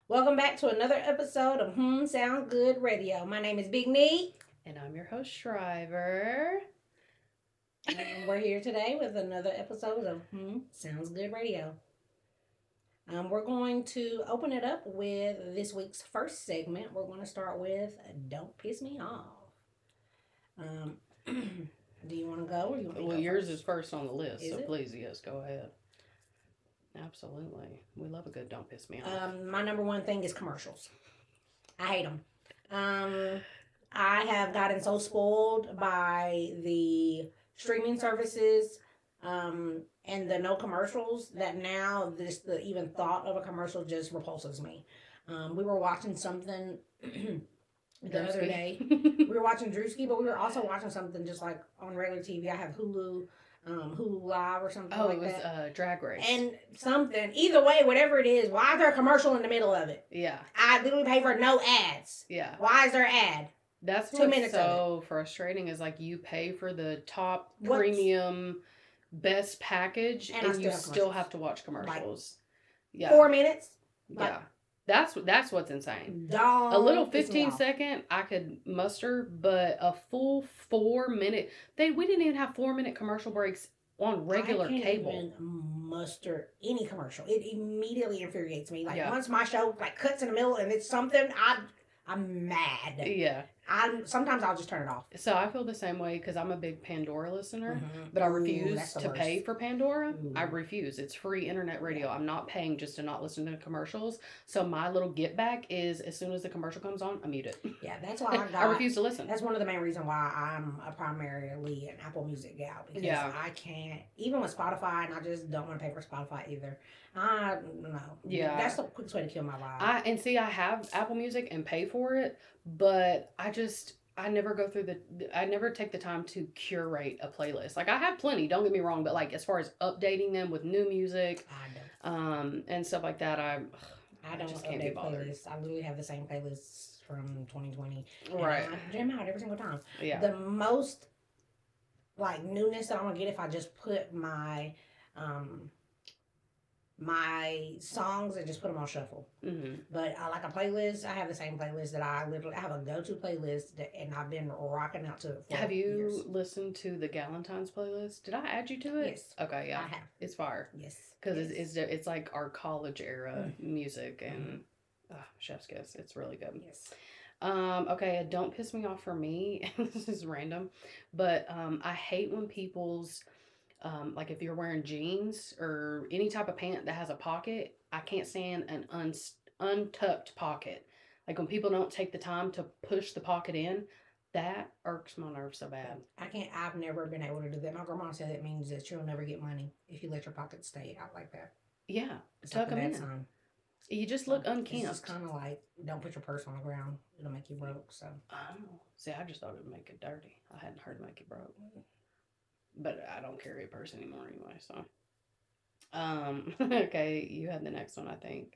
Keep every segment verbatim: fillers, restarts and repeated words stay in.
Welcome back to another episode of Hmm Sound Good Radio. My name is Big Neat, And I'm your host, Shriver. and we're here today with another episode of Hmm Sounds Good Radio. Um, we're going to open it up with this week's first segment. We're going to start with "Don't Piss Me Off." Um, do you want to go, or you want me to Well, go yours first? is first on the list, Is so it? please, yes, go ahead. Absolutely. We love a good don't piss me off. Um, my number one thing is commercials. I hate them. Um, I have gotten so spoiled by the streaming services um, and the no commercials that now this the even thought of a commercial just repulses me. Um, we were watching something the other day. We were watching Drewski, but we were also watching something just like on regular T V. I have Hulu, um, Hulu Live or something oh, like it was that. uh, Drag Race. And something, either way, whatever it is, why is there a commercial in the middle of it? yeah, I literally pay for no ads. yeah. Why is there an ad? That's Two what's minutes of so frustrating is like you pay for the top What's- premium best package And I and, still you have still commercials. have to watch commercials. yeah. Four minutes? Like- yeah. That's that's what's insane. Don't A little piss me fifteen off. second I could muster, but a full four minute they we didn't even have four minute commercial breaks on regular I can't cable. even muster any commercial. It immediately infuriates me. Like Yeah. once my show like cuts in the middle and it's something, I I'm mad. Yeah. I sometimes I'll just turn it off. So I feel the same way because I'm a big Pandora listener, Mhm. but I Ooh, refuse that's the to worst. pay for Pandora. Ooh. I refuse. It's free internet radio. I'm not paying just to not listen to commercials. So my little get back is as soon as the commercial comes on, I mute it. Yeah, that's why I got. I refuse to listen. That's one of the main reasons why I'm a primarily an Apple Music gal because Yeah. I can't even with Spotify, and I just don't want to pay for Spotify either. I don't know. Yeah. That's the quickest way to kill my vibe. I and see I have Apple Music and pay for it, but I just I never go through the I never take the time to curate a playlist. Like I have plenty, don't get me wrong, but like as far as updating them with new music, I don't. um, and stuff like that, I I don't just can't be update bothered. playlists. I literally have the same playlists from twenty twenty. and Right. I jam out every single time. Yeah. The most like newness that I'm gonna get if I just put my um my songs and just put them on shuffle. hmm But I like a playlist. I have the same playlist that I literally I have a go to playlist that, and I've been rocking out to it for Have you years. listened to the Galentine's playlist? Did I add you to it? Yes. Okay, yeah. I have. It's fire. Yes. Because yes. it's, it's it's like our college era Mm. music and uh, chef's kiss. It's really good. Yes. Um, okay, don't piss me off for me. This is random, but um, I hate when people's um, like if you're wearing jeans or any type of pant that has a pocket, I can't stand an un- untucked pocket. Like when people don't take the time to push the pocket in, that irks my nerves so bad. I can't. I've never been able to do that. My grandma said it means that you'll never get money if you let your pockets stay out like that. Yeah, It's tuck like a them bad in. sign. You just look It's unkempt. just kind of like don't put your purse on the ground. It'll make you broke. So Oh, see, I just thought it would make it dirty. I hadn't heard make it broke. But I don't carry a purse anymore anyway, so. Um, okay, you had the next one, I think.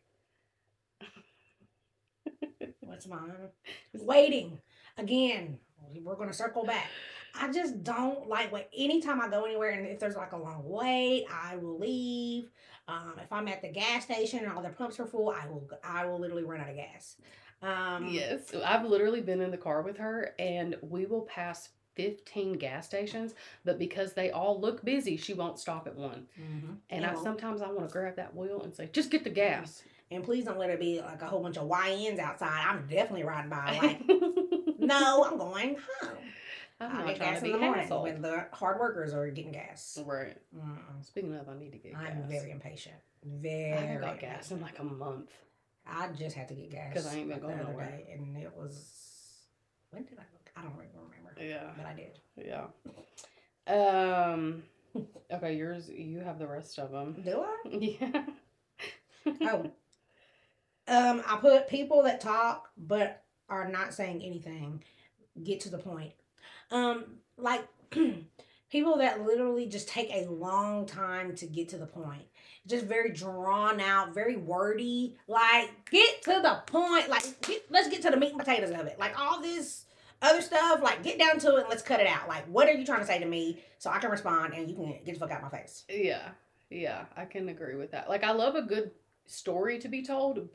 what's mine? Waiting again. We're gonna circle back. I just don't like wait. Anytime I go anywhere and if there's like a long wait, I will leave. Um, if I'm at the gas station and all the pumps are full, I will. I will literally run out of gas. Um, Yes, I've literally been in the car with her and we will pass fifteen gas stations, but because they all look busy, she won't stop at one. mhm. And You I know, sometimes I want to grab that wheel and say, just get the gas. and please don't let it be like a whole bunch of Y Ns outside. I'm definitely riding by. Like, no, I'm going home. I'm I'll not get trying gas to in be the morning hassled. when the hard workers are getting gas. Right. Mm-mm. Speaking of, I need to get gas. I'm very impatient. I Very. haven't got gas impatient. in like a month. I just had to get gas 'Cause I ain't been like, going the other nowhere. day, and it was when did I go? I don't even remember, Yeah. but I did. Yeah. Um. Okay, yours. You have the rest of them. Do I? Yeah. Oh, um, I put people that talk but are not saying anything. Get to the point. Um, like people that literally just take a long time to get to the point. Just very drawn out, very wordy. Like, get to the point. Like, get, let's get to the meat and potatoes of it. Like, all this other stuff, like, get down to it and let's cut it out. Like, what are you trying to say to me so I can respond and you can get the fuck out of my face? Yeah. Yeah. I can agree with that. Like, I love a good story to be told, but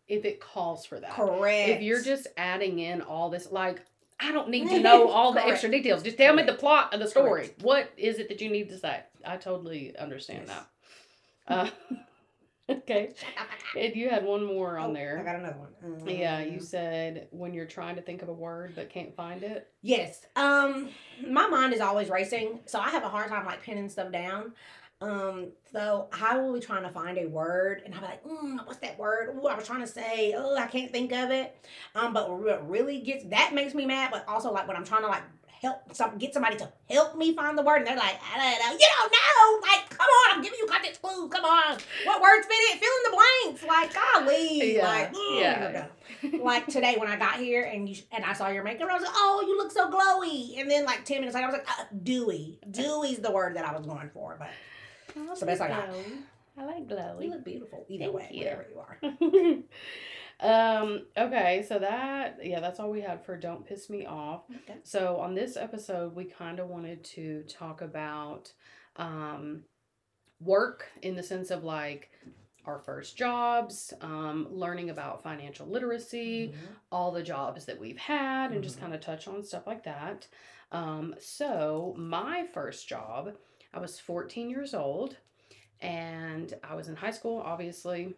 if it calls for that. Correct. If you're just adding in all this, like, I don't need to know all the extra details. Just tell Correct. me the plot of the story. Correct. What is it that you need to say? I totally understand yes. that. Uh, okay. And you had one more on oh, there. I got another one. Um, yeah, you said when you're trying to think of a word but can't find it. Yes. Um, my mind is always racing, so I have a hard time like pinning stuff down. Um, so I will be trying to find a word, and I'll be like, mm, "What's that word? Oh, I was trying to say. Oh, I can't think of it." Um, but what really gets that makes me mad. But also like when I'm trying to like help some get somebody to help me find the word, and they're like, "I don't know. You don't know. Like, come on, I'm giving you context clues. Come on, what words fit it? Fill in the blanks. Like, golly, yeah, like, mm, yeah." Like today when I got here and you and I saw your makeup, I was like, "Oh, you look so glowy." And then like ten minutes later, I was like, uh, "Dewy." Dewy's the word that I was going for, but. That's the best I got. I like glowy. You look beautiful. Either Thank way, you. Whatever you are. um, okay, so that, yeah, that's all we had for Don't Piss Me Off. Okay. So on this episode, we kind of wanted to talk about um, work in the sense of like our first jobs, um, learning about financial literacy, mm-hmm. all the jobs that we've had, and mm-hmm. just kind of touch on stuff like that. Um, so my first job, I was fourteen years old, and I was in high school, obviously,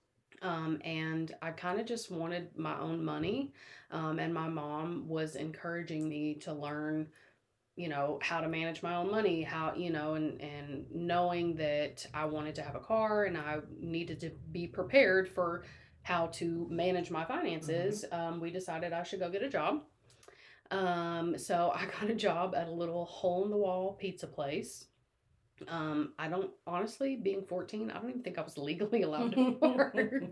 um, and I kind of just wanted my own money, um, and my mom was encouraging me to learn, you know, how to manage my own money, how, you know, and, and knowing that I wanted to have a car and I needed to be prepared for how to manage my finances, mm-hmm. um, we decided I should go get a job. Um, so I got a job at a little hole-in-the-wall pizza place. Um, I don't, honestly, being fourteen, I don't even think I was legally allowed to work.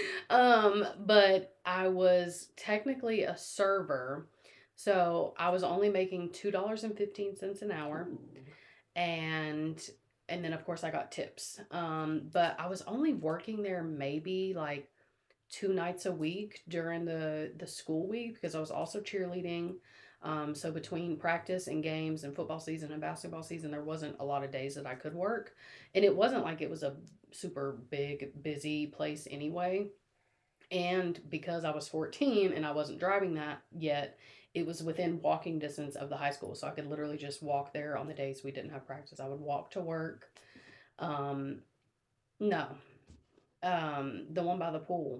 um, but I was technically a server. So I was only making two dollars and fifteen cents an hour. And, and then of course I got tips. Um, but I was only working there maybe like two nights a week during the, the school week because I was also cheerleading. Um, so between practice and games and football season and basketball season, there wasn't a lot of days that I could work. And it wasn't like it was a super big, busy place anyway. And because I was fourteen and I wasn't driving that yet, it was within walking distance of the high school. So I could literally just walk there on the days we didn't have practice. I would walk to work. Um, no. Um, the one by the pool.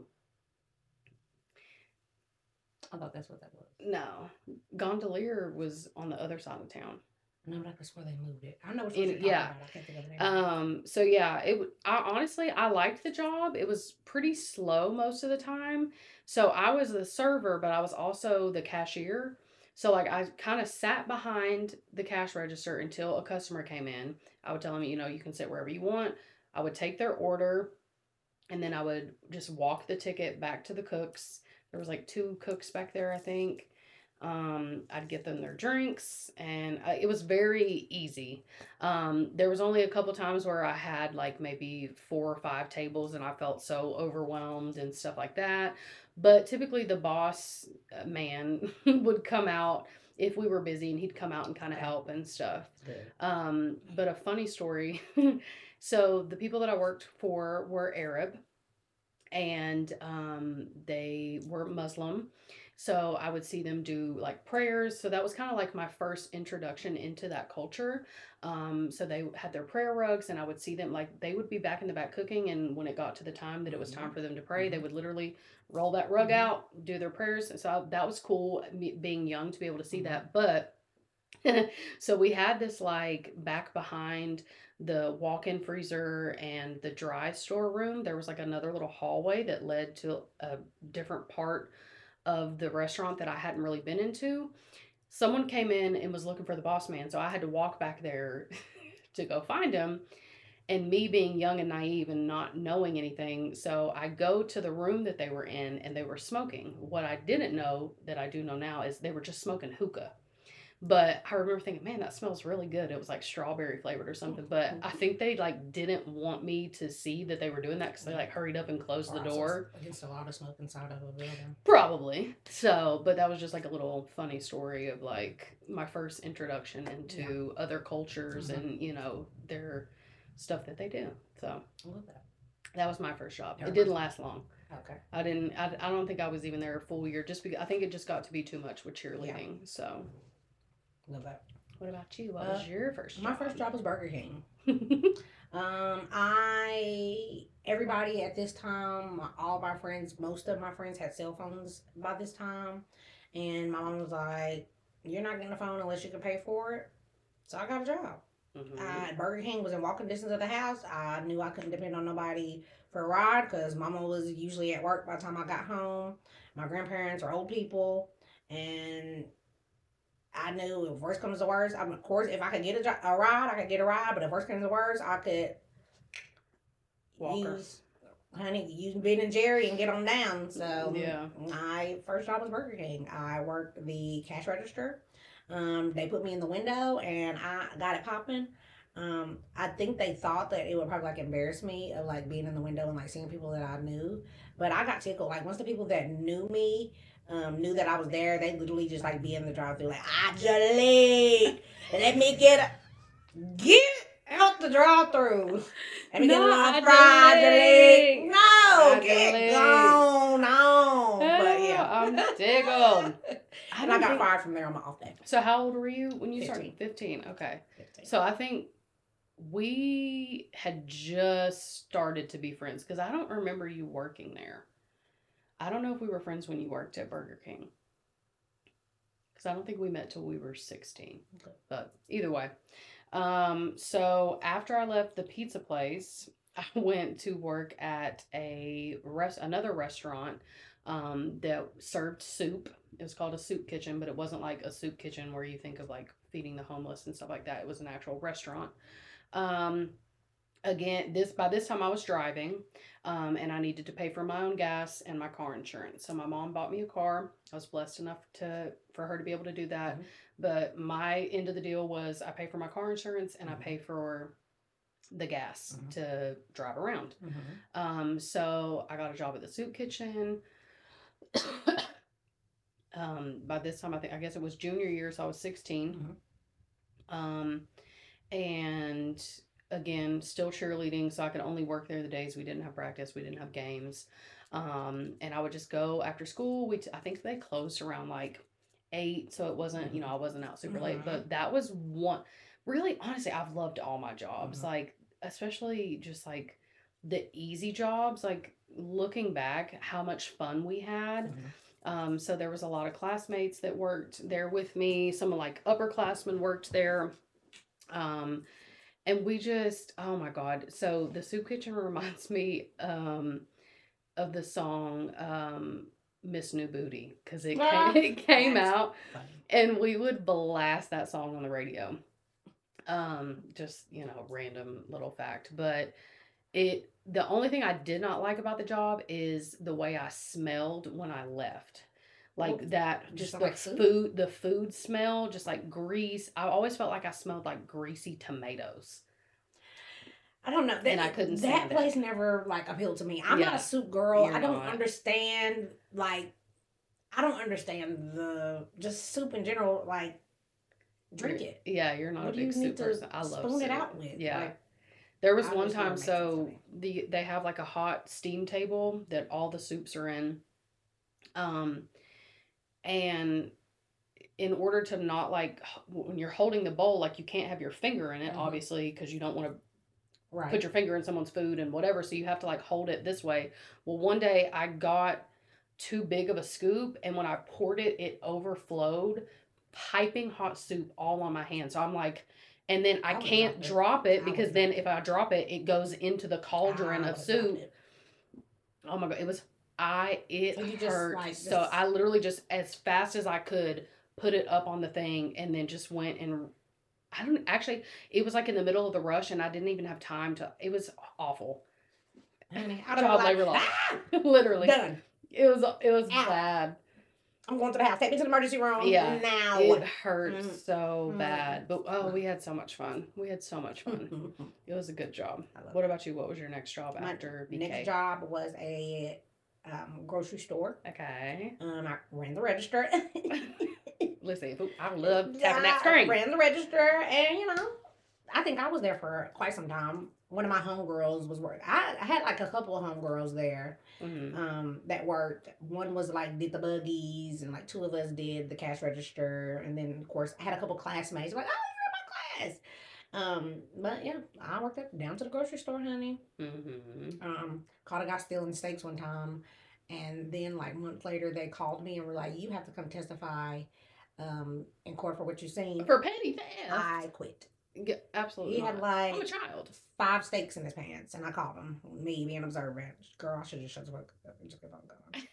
I thought that's what that was. No. Gondolier was on the other side of town. No, but that's where they moved it. I know what you're talking yeah. about. I can't think of the name. Um, so yeah, it. I honestly, I liked the job. It was pretty slow most of the time. So I was the server, but I was also the cashier. So like I kind of sat behind the cash register until a customer came in. I would tell them, you know, you can sit wherever you want. I would take their order, and then I would just walk the ticket back to the cooks. There was like two cooks back there, I think. Um, I'd get them their drinks, and I, it was very easy. Um, there was only a couple times where I had like maybe four or five tables, and I felt so overwhelmed and stuff like that. But typically the boss man would come out if we were busy, and he'd come out and kind of help and stuff. Um, but a funny story. So the people that I worked for were Arab. And um, they were Muslim. So I would see them do like prayers. So that was kind of like my first introduction into that culture. Um, so they had their prayer rugs, and I would see them like they would be back in the back cooking. And when it got to the time that it was time for them to pray, they would literally roll that rug out, do their prayers. So I, that was cool, me being young, to be able to see that. But so we had this like back behind the walk-in freezer and the dry store room. There was like another little hallway that led to a different part of the restaurant that I hadn't really been into. Someone came in and was looking for the boss man, so I had to walk back there to go find him. And me being young and naive and not knowing anything, so I go to the room that they were in, and they were smoking. What I didn't know that I do know now is they were just smoking hookah. But I remember thinking, man, that smells really good. It was like strawberry flavored or something. But I think they like didn't want me to see that they were doing that because they like hurried up and closed the door. Against a lot of smoke inside of a building. Probably. So, but that was just like a little funny story of like my first introduction into yeah. other cultures mm-hmm. and, you know, their stuff that they do. So I love that. That was my first job. It didn't last long. Okay. I didn't. I, I don't think I was even there a full year. Just because I think it just got to be too much with Yeah. cheerleading. So, Love that. what about you? What Uh, was your first my job? first job was Burger King. Um, I everybody at this time, all my friends, most of my friends had cell phones by this time, and my mom was like, "You're not getting a phone unless you can pay for it." So I got a job. hmm Uh, Burger King was in walking distance of the house. I knew I couldn't depend on nobody for a ride because Mama was usually at work by the time I got home. My grandparents are old people, and I knew if worst comes to worst, I'm of course if I could get a, jo- a ride, I could get a ride. But if worst comes to worst, I could Walker. use honey, use Ben and Jerry and get on down. So Yeah. my first job was Burger King. I worked the cash register. Um, they put me in the window and I got it popping. Um, I think they thought that it would probably like embarrass me of like being in the window and like seeing people that I knew. But I got tickled. Like once the people that knew me um, knew that I was there, they literally just like be in the drive through like, Angelique, let me get get out the drive through. Let me get a No, little fried Angelique. Angelique. No, get Angelique. gone on. But yeah. I'm tickled. I And I don't got think. fired from there on my off day. So how old were you when you started? fifteen. Fifteen. Okay. fifteen. So I think we had just started to be friends because I don't remember you working there. I don't know if we were friends when you worked at Burger King because I don't think we met till we were sixteen. Okay. But either way. Um, so after I left the pizza place, I went to work at a rest another restaurant um, that served soup. It was called a soup kitchen, but it wasn't like a soup kitchen where you think of like feeding the homeless and stuff like that. It was an actual restaurant. Um, again, this by this time I was driving, um, and I needed to pay for my own gas and my car insurance. So my mom bought me a car. I was blessed enough to for her to be able to do that. Mhm. But my end of the deal was I pay for my car insurance and I Mhm. pay for the gas Mhm. to drive around. Mm-hmm. Um, so I got a job at the soup kitchen. um, by this time, I think I guess it was junior year, so I was sixteen. Mm-hmm. Um, and again, still cheerleading, so I could only work there the days we didn't have practice, we didn't have games. Um, and I would just go after school. We t- I think they closed around like eight, so it wasn't, you know, I wasn't out super late, Mhm. but that was one really honestly, I've loved all my jobs. Mhm. Like especially just like the easy jobs, like looking back how much fun we had. Mhm. Um, so there was a lot of classmates that worked there with me. Some of like upperclassmen worked there. Um, and we just, oh my God. So the soup kitchen reminds me um, of the song um, Miss New Booty because it Ah, came, it came that's out funny. and we would blast that song on the radio. Um, just, you know, random little fact. But it, the only thing I did not like about the job is the way I smelled when I left. Like Well, that, you just smell the like soup? food, the food smell, just like grease. I always felt like I smelled like greasy tomatoes. I don't know. That, And I couldn't that stand it. place never like appealed to me. I'm not Yeah, a soup girl. you're I don't not. understand like I don't understand the just soup in general. Like drink You're- it. Yeah, you're not What a do you big need soup to person. I love spoon soup. it out with? Yeah. Like, There was I one just never time, made sense to so me. the they have like a hot steam table that all the soups are in. Um, and in order to not like h- when you're holding the bowl, like you can't have your finger in it, Mhm. obviously, because you don't want to right. put your finger in someone's food and whatever. So you have to like hold it this way. Well, one day I got too big of a scoop, and when I poured it, it overflowed, piping hot soup all on my hand. So I'm like, and then I I would've can't dropped it. drop it I because would've then dropped if I drop it, it goes into the cauldron I of would've dropped soup. it. Oh my God, it was I it So you hurt. just, like, so just- I literally just as fast as I could put it up on the thing and then just went and I don't actually it was like in the middle of the rush and I didn't even have time to it was awful. Honey, I'd have Child been labor like, law. ah, Literally. done. It was it was Ow. bad. I'm going to the house. Take me to the emergency room Yeah. now. It hurt Mm. so Mm. bad. But oh, we had so much fun. We had so much fun. It was a good job. I love What it. about you? What was your next job My after B K? next job was a um, grocery store. Okay. Um, I ran the register. Listen, I love tapping that I screen. ran the register, and you know, I think I was there for quite some time. one of my homegirls was working. I, I had like a couple of homegirls there Mm-hmm. um, that worked. One was like did the buggies, and like two of us did the cash register. And then, of course, I had a couple classmates like, oh, you're in my class. Um, but yeah, I worked at down to the grocery store, honey. Mm-hmm. Um, caught a guy stealing steaks one time. And then, like, months later, they called me and were like, you have to come testify um, in court for what you seen. For petty theft. I quit. Yeah, absolutely. He not. had like I'm a child. five steaks in his pants, and I called him. Me being observant, girl, I should just shut the fuck up and just get on going.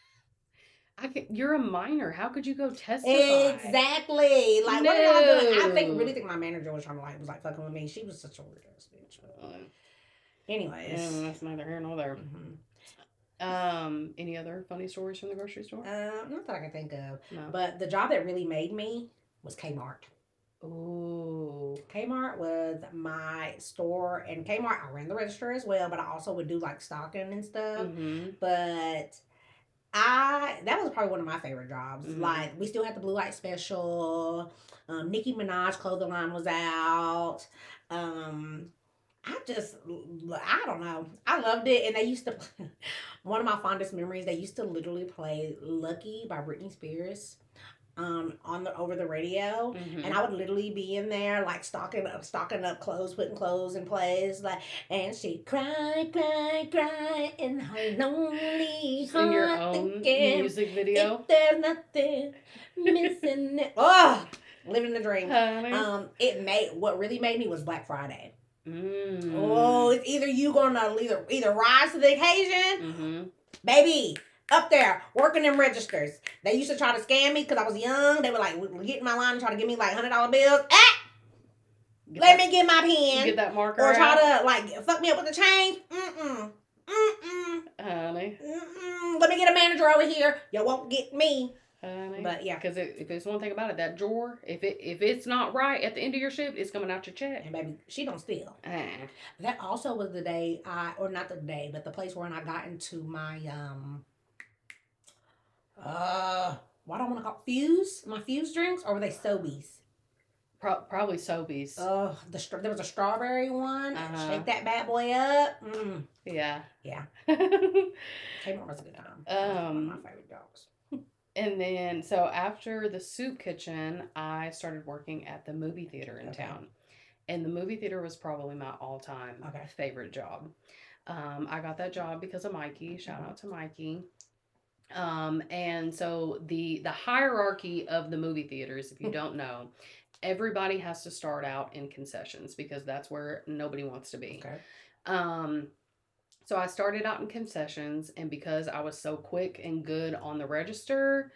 I can, you're a minor. How could you go testify? Exactly. Like, no. what did I do? I think really think my manager was trying to like was like fucking with me. She was such a weird ass bitch. Uh, Anyways, yeah, that's neither here nor there. mm-hmm. Um, any other funny stories from the grocery store? Uh, not that I can think of. No. But the job that really made me was Kmart. Ooh. Kmart was my store, and Kmart, I ran the register as well, but I also would do like stocking and stuff. Mm-hmm. But I, that was probably one of my favorite jobs. Mm-hmm. Like, we still had the Blue Light Special. Um, Nicki Minaj clothing line was out. Um, I just, I don't know. I loved it. And they used to, one of my fondest memories, they used to literally play Lucky by Britney Spears. Um, on the over the radio, mm-hmm. and I would literally be in there like stocking up, stocking up clothes, putting clothes in place, like, and she cry, cry, cry in her lonely heart. In your own again. Music video. If there's nothing missing, it. Oh, living the dream. Honey. Um, it made what really made me was Black Friday. Mm. Oh, it's either you gonna either either rise to the occasion, Mm-hmm. baby. Up there, working in registers. They used to try to scam me because I was young. They were like, get in my line and try to give me like one hundred dollar bills. Ah! Get Let that, me get my pen. Get that marker Or try out. to like fuck me up with the change. Mm-mm. Mm-mm. Honey. Mm-mm. Let me get a manager over here. You won't get me. Honey. But yeah. Because if there's one thing about it, that drawer, if it if it's not right at the end of your shift, it's coming out your check. And baby, she don't steal. Uh. That also was the day I, or not the day, but the place where I got into my, um, uh, what do I want to call Fuse? My Fuse drinks, or were they Sobeys? Pro- probably Sobeys. Oh, the str- there was a strawberry one. Uh-huh. Shake that bad boy up. Mm. Yeah. Yeah. Kmart was a good time. Um, One of my favorite dogs. And then, so after the soup kitchen, I started working at the movie theater in Okay. town. And the movie theater was probably my all-time Okay. favorite job. Um, I got that job because of Mikey. Shout Mhm. out to Mikey. Um, and so the the hierarchy of the movie theaters, if you don't know, everybody has to start out in concessions because that's where nobody wants to be. Okay. Um, so I started out in concessions, and because I was so quick and good on the register,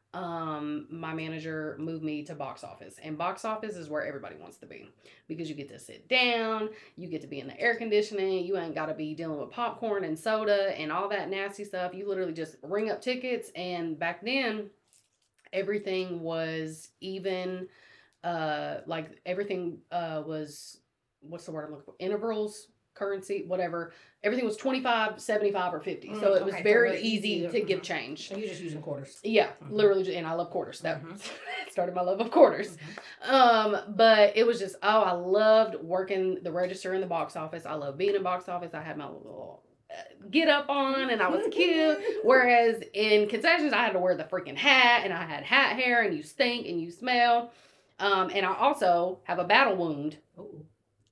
um, my manager moved me to box office. And box office is where everybody wants to be because you get to sit down, you get to be in the air conditioning, you ain't got to be dealing with popcorn and soda and all that nasty stuff. You literally just ring up tickets, and back then, everything was even, uh, like everything uh was, what's the word I'm looking for? Intervals, currency, whatever. Everything was twenty-five, seventy-five, or fifty. Mm, So it was okay, so very really easy easy to to- give mhm. change. So you're just using quarters. Yeah, Mhm. literally, just- and I love quarters. That Mhm. started my love of quarters. Mhm. Um, but it was just, oh, I loved working the register in the box office. I love being in box office. I had my little uh, get up on, and I was cute. Whereas in concessions, I had to wear the freaking hat, and I had hat hair, and you stink and you smell. Um, and I also have a battle wound Ooh.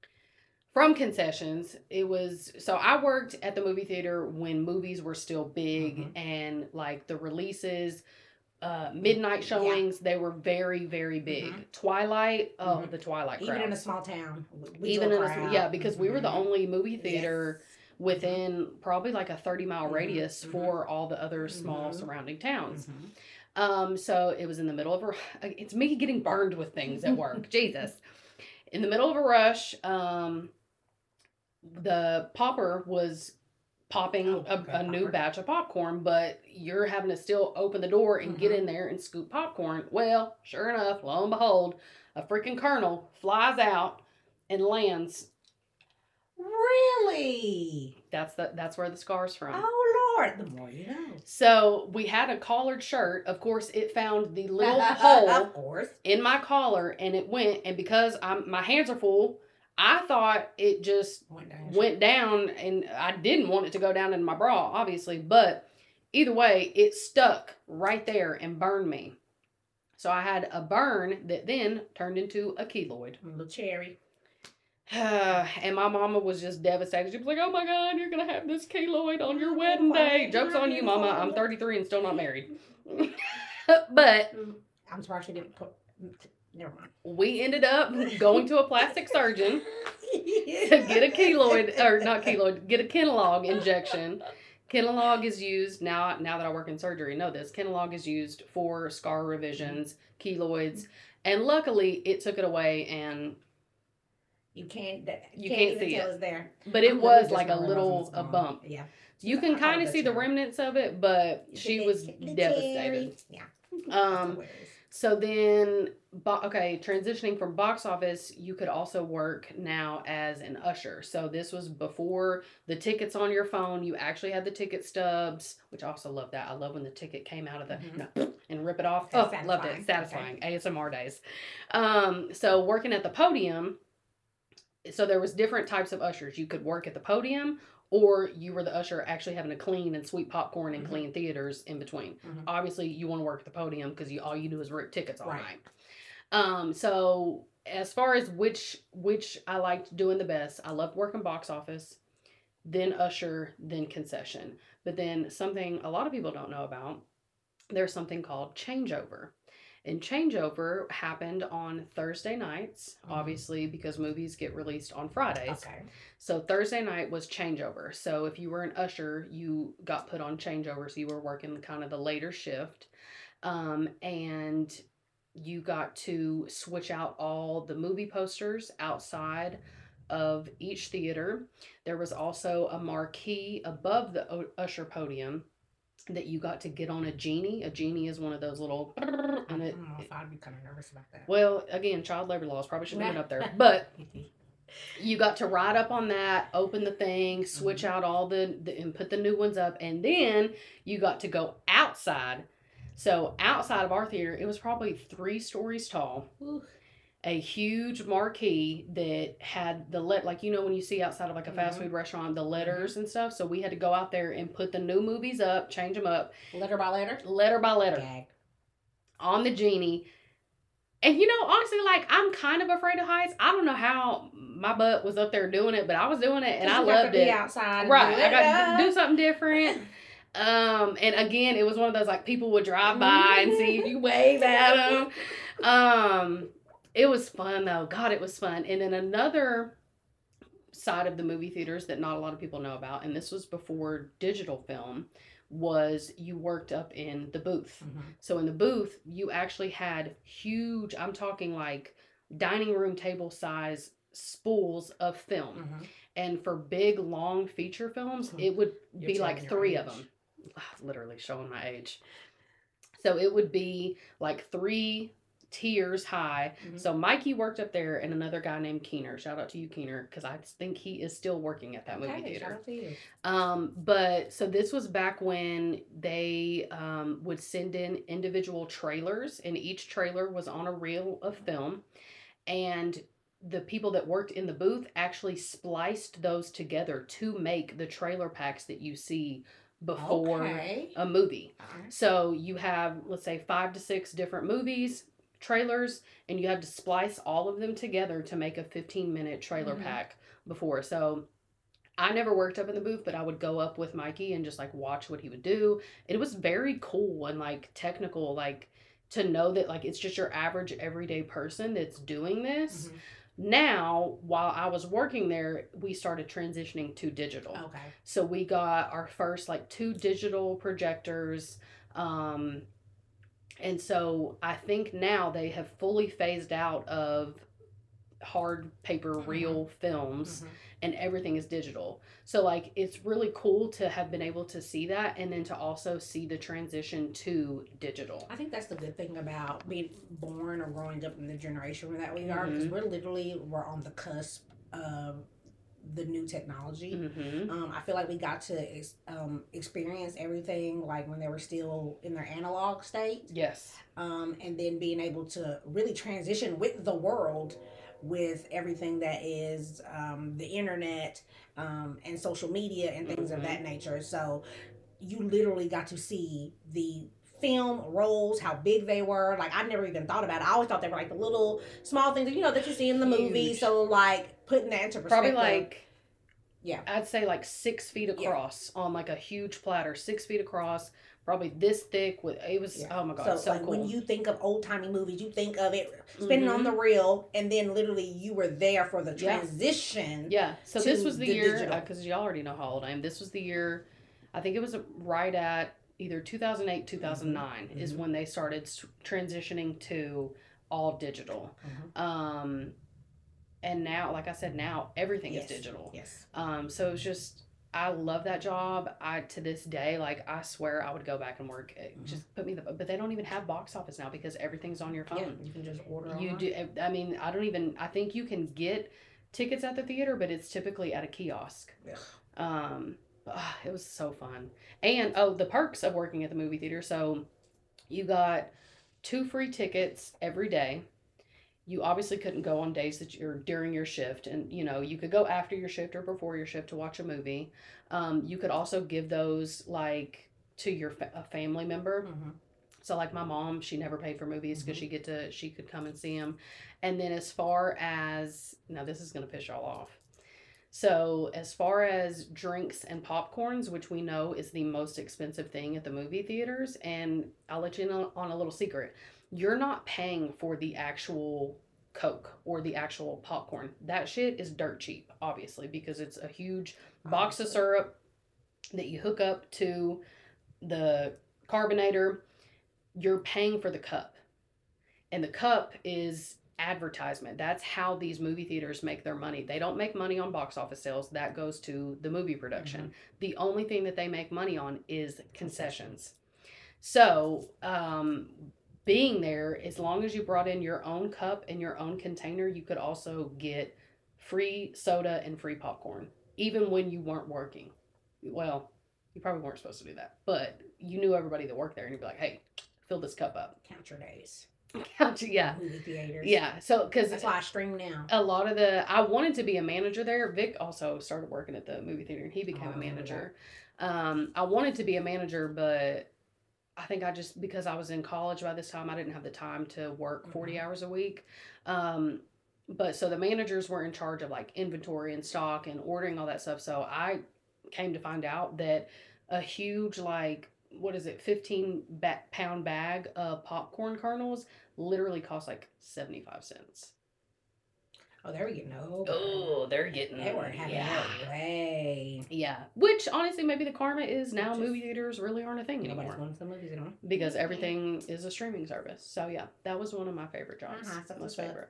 from concessions. It was, so I worked at the movie theater when movies were still big, Mhm. and like the releases, uh, midnight showings, they were very, very big. Mhm. Twilight, oh, Mhm. the Twilight crowd. Even in a small town. we Even drove in a, crowd. yeah, because we were the Mhm. only movie theater Yes. within probably like a thirty mile Mhm. radius Mhm. for all the other small Mhm. surrounding towns. Mhm. Um, so it was in the middle of a, it's me getting burned with things at work. Jesus. In the middle of a rush, um, the popper was popping Oh, a, okay, a new popper. batch of popcorn, but you're having to still open the door and get Mhm. in there and scoop popcorn. Well, sure enough, lo and behold, a freaking kernel flies out and lands. Really? That's the that's where the scar's from. Oh, Lord. The more you know. So we had a collared shirt. Of course, it found the little hole Of course. in my collar, and it went. And because I'm my hands are full, I thought it just Went down. went down, and I didn't want it to go down in my bra, obviously, but either way, it stuck right there and burned me. So I had a burn that then turned into a keloid. A little cherry. And my mama was just devastated. She was like, oh my God, you're going to have this keloid on your wedding day. Joke's on you, mama. I'm thirty-three and still not married. But I'm surprised she didn't put... Never mind. We ended up going to a plastic surgeon to get a keloid, or not keloid, get a Kenalog injection. Kenalog is used, now Now that I work in surgery, know this, Kenalog is used for scar revisions, keloids, and luckily it took it away, and you can't, you you can't, can't even see tell it. it's there. But it I'm was just like a not little, realizing a it's bump. gone. Yeah. You So can I kind call of it see the cherry. remnants of it, but she The- was the devastated. cherry. Yeah. Um, So then, bo- okay, transitioning from box office, you could also work now as an usher. So this was before the tickets on your phone. You actually had the ticket stubs, which I also love that. I love when the ticket came out of the, Mhm. you know, and rip it off. That's Oh, loved it. satisfying. Satisfying. A S M R days. Um, so working at the podium, so there was different types of ushers. You could work at the podium, or you were the usher actually having to clean and sweep popcorn and Mhm. clean theaters in between. Mhm. Obviously, you want to work at the podium because you all you do is rip tickets all Right. night. Um, so as far as which which I liked doing the best, I loved working box office, then usher, then concession. But then something a lot of people don't know about, there's something called changeover. And changeover happened on Thursday nights, Mhm. obviously, because movies get released on Fridays. Okay. So Thursday night was changeover. So if you were an usher, you got put on changeover. So you were working kind of the later shift. Um, and you got to switch out all the movie posters outside of each theater. There was also a marquee above the o- usher podium that you got to get on a genie. A genie is one of those little, I and it, don't know if I'd be kind of nervous about that. well, again, child labor laws probably shouldn't have been up there, but you got to ride up on that, open the thing, switch out all the, the and put the new ones up, and then you got to go outside. So outside of our theater, it was probably three stories tall. Ooh. A huge marquee that had the let like you know when you see outside of like a fast Mhm. food restaurant the letters and stuff. So we had to go out there and put the new movies up, change them up, Letter by letter? letter by letter, Gag. on the genie. And you know, honestly, like I'm kind of afraid of heights. I don't know how my butt was up there doing it, but I was doing it and I You got to loved be it. outside and Right, do I it. got to do something different. Um, and again, it was one of those like people would drive by and see if you wave at them. Um, it was fun though. God, it was fun. And then another side of the movie theaters that not a lot of people know about, and this was before digital film, was you worked up in the booth. Mhm. So in the booth, you actually had huge, I'm talking like dining room table size spools of film. Mhm. And for big, long feature films, Mhm. it would You're be telling like your three of age. them. Literally showing my age. So it would be like three tiers high. Mhm. So Mikey worked up there and another guy named Keener. Shout out to you, Keener, because I think he is still working at that movie Okay, shout theater. out to you. Um, but so this was back when they um, would send in individual trailers, and each trailer was on a reel of film. And the people that worked in the booth actually spliced those together to make the trailer packs that you see before Okay. a movie. Alright. So you have, let's say, five to six different movies, trailers, and you have to splice all of them together to make a fifteen minute trailer Mhm. pack before. So I never worked up in the booth, but I would go up with Mikey and just like watch what he would do. It was very cool and like technical, like to know that like it's just your average everyday person that's doing this. Mhm. Now, while I was working there, we started transitioning to digital. Okay. So we got our first like two digital projectors. Um, and so I think now they have fully phased out of hard paper Mhm. reel films Mhm. and everything is digital. So like it's really cool to have been able to see that and then to also see the transition to digital. I think that's the good thing about being born or growing up in the generation that we are, because Mhm. we're literally we're on the cusp of the new technology. Mhm. Um, I feel like we got to ex- um, experience everything like when they were still in their analog state, Yes. um, and then being able to really transition with the world with everything that is um, the internet um, and social media and things Mm-hmm. of that nature. So you literally got to see the film roles, how big they were. Like I never even thought about it. I always thought they were like the little small things, you know, that you see in the movie. Huge. So like putting that into Probably perspective. like, yeah, I'd say like six feet Yeah. across on like a huge platter, six feet across, probably this thick. With it was Yeah. oh my god, So, so like cool. when you think of old timey movies, you think of it spinning Mhm. on the reel, and then literally you were there for the Yeah. transition. Yeah. So to this was the, the year digital. because y'all already know how old I am. This was the year, I think it was right at either two thousand eight, two thousand nine Mhm. is Mhm. when they started s- transitioning to all digital. Mhm. Um, and now, like I said, now everything Yes. is digital. Yes. Um, so it's just, I love that job. I to this day, like I swear, I would go back and work. It, Mhm. Just put me the. But they don't even have box office now because everything's on your phone. Yeah, you can just order. You online. do. I mean, I don't even. I think you can get tickets at the theater, but it's typically at a kiosk. Yeah. Um, ah, it was so fun. And oh, the perks of working at the movie theater. So you got two free tickets every day. You obviously couldn't go on days that you're during your shift, and you know you could go after your shift or before your shift to watch a movie. Um, you could also give those like to your fa- a family member. Mm-hmm. So like my mom, she never paid for movies because Mhm. she get to she could come and see them. And then as far as now, this is gonna piss y'all off. So as far as drinks and popcorns, which we know is the most expensive thing at the movie theaters, and I'll let you know on a little secret, you're not paying for the actual Coke or the actual popcorn. That shit is dirt cheap, obviously, because it's a huge box of Obviously. syrup that you hook up to the carbonator. You're paying for the cup. And the cup is advertisement. That's how these movie theaters make their money. They don't make money on box office sales. That goes to the movie production. Mhm. The only thing that they make money on is concessions. So, um, being there, as long as you brought in your own cup and your own container, you could also get free soda and free popcorn, even when you weren't working. Well, you probably weren't supposed to do that, but you knew everybody that worked there, and you'd be like, "Hey, fill this cup up." Count your days. Count, yeah, Movie theaters. yeah. So, because That's why I stream now. a lot of the, I wanted to be a manager there. Vic also started working at the movie theater, and he became Oh, I a remember manager. Um, I wanted to be a manager, but I think I just, because I was in college by this time, I didn't have the time to work forty Mhm. hours a week. Um, but so the managers were in charge of like inventory and stock and ordering all that stuff. So I came to find out that a huge, like, what is it, fifteen ba- pound bag of popcorn kernels literally cost like seventy-five cents. Oh, they were getting over. Oh, they're getting, They were having yeah. their way. Yeah. Which, honestly, maybe the karma is now Just- movie theaters really aren't a thing Nobody's anymore. going to the movies anymore. Because everything is a streaming service. So, yeah, that was one of my favorite jobs. Uh-huh, so Most what's up? favorite.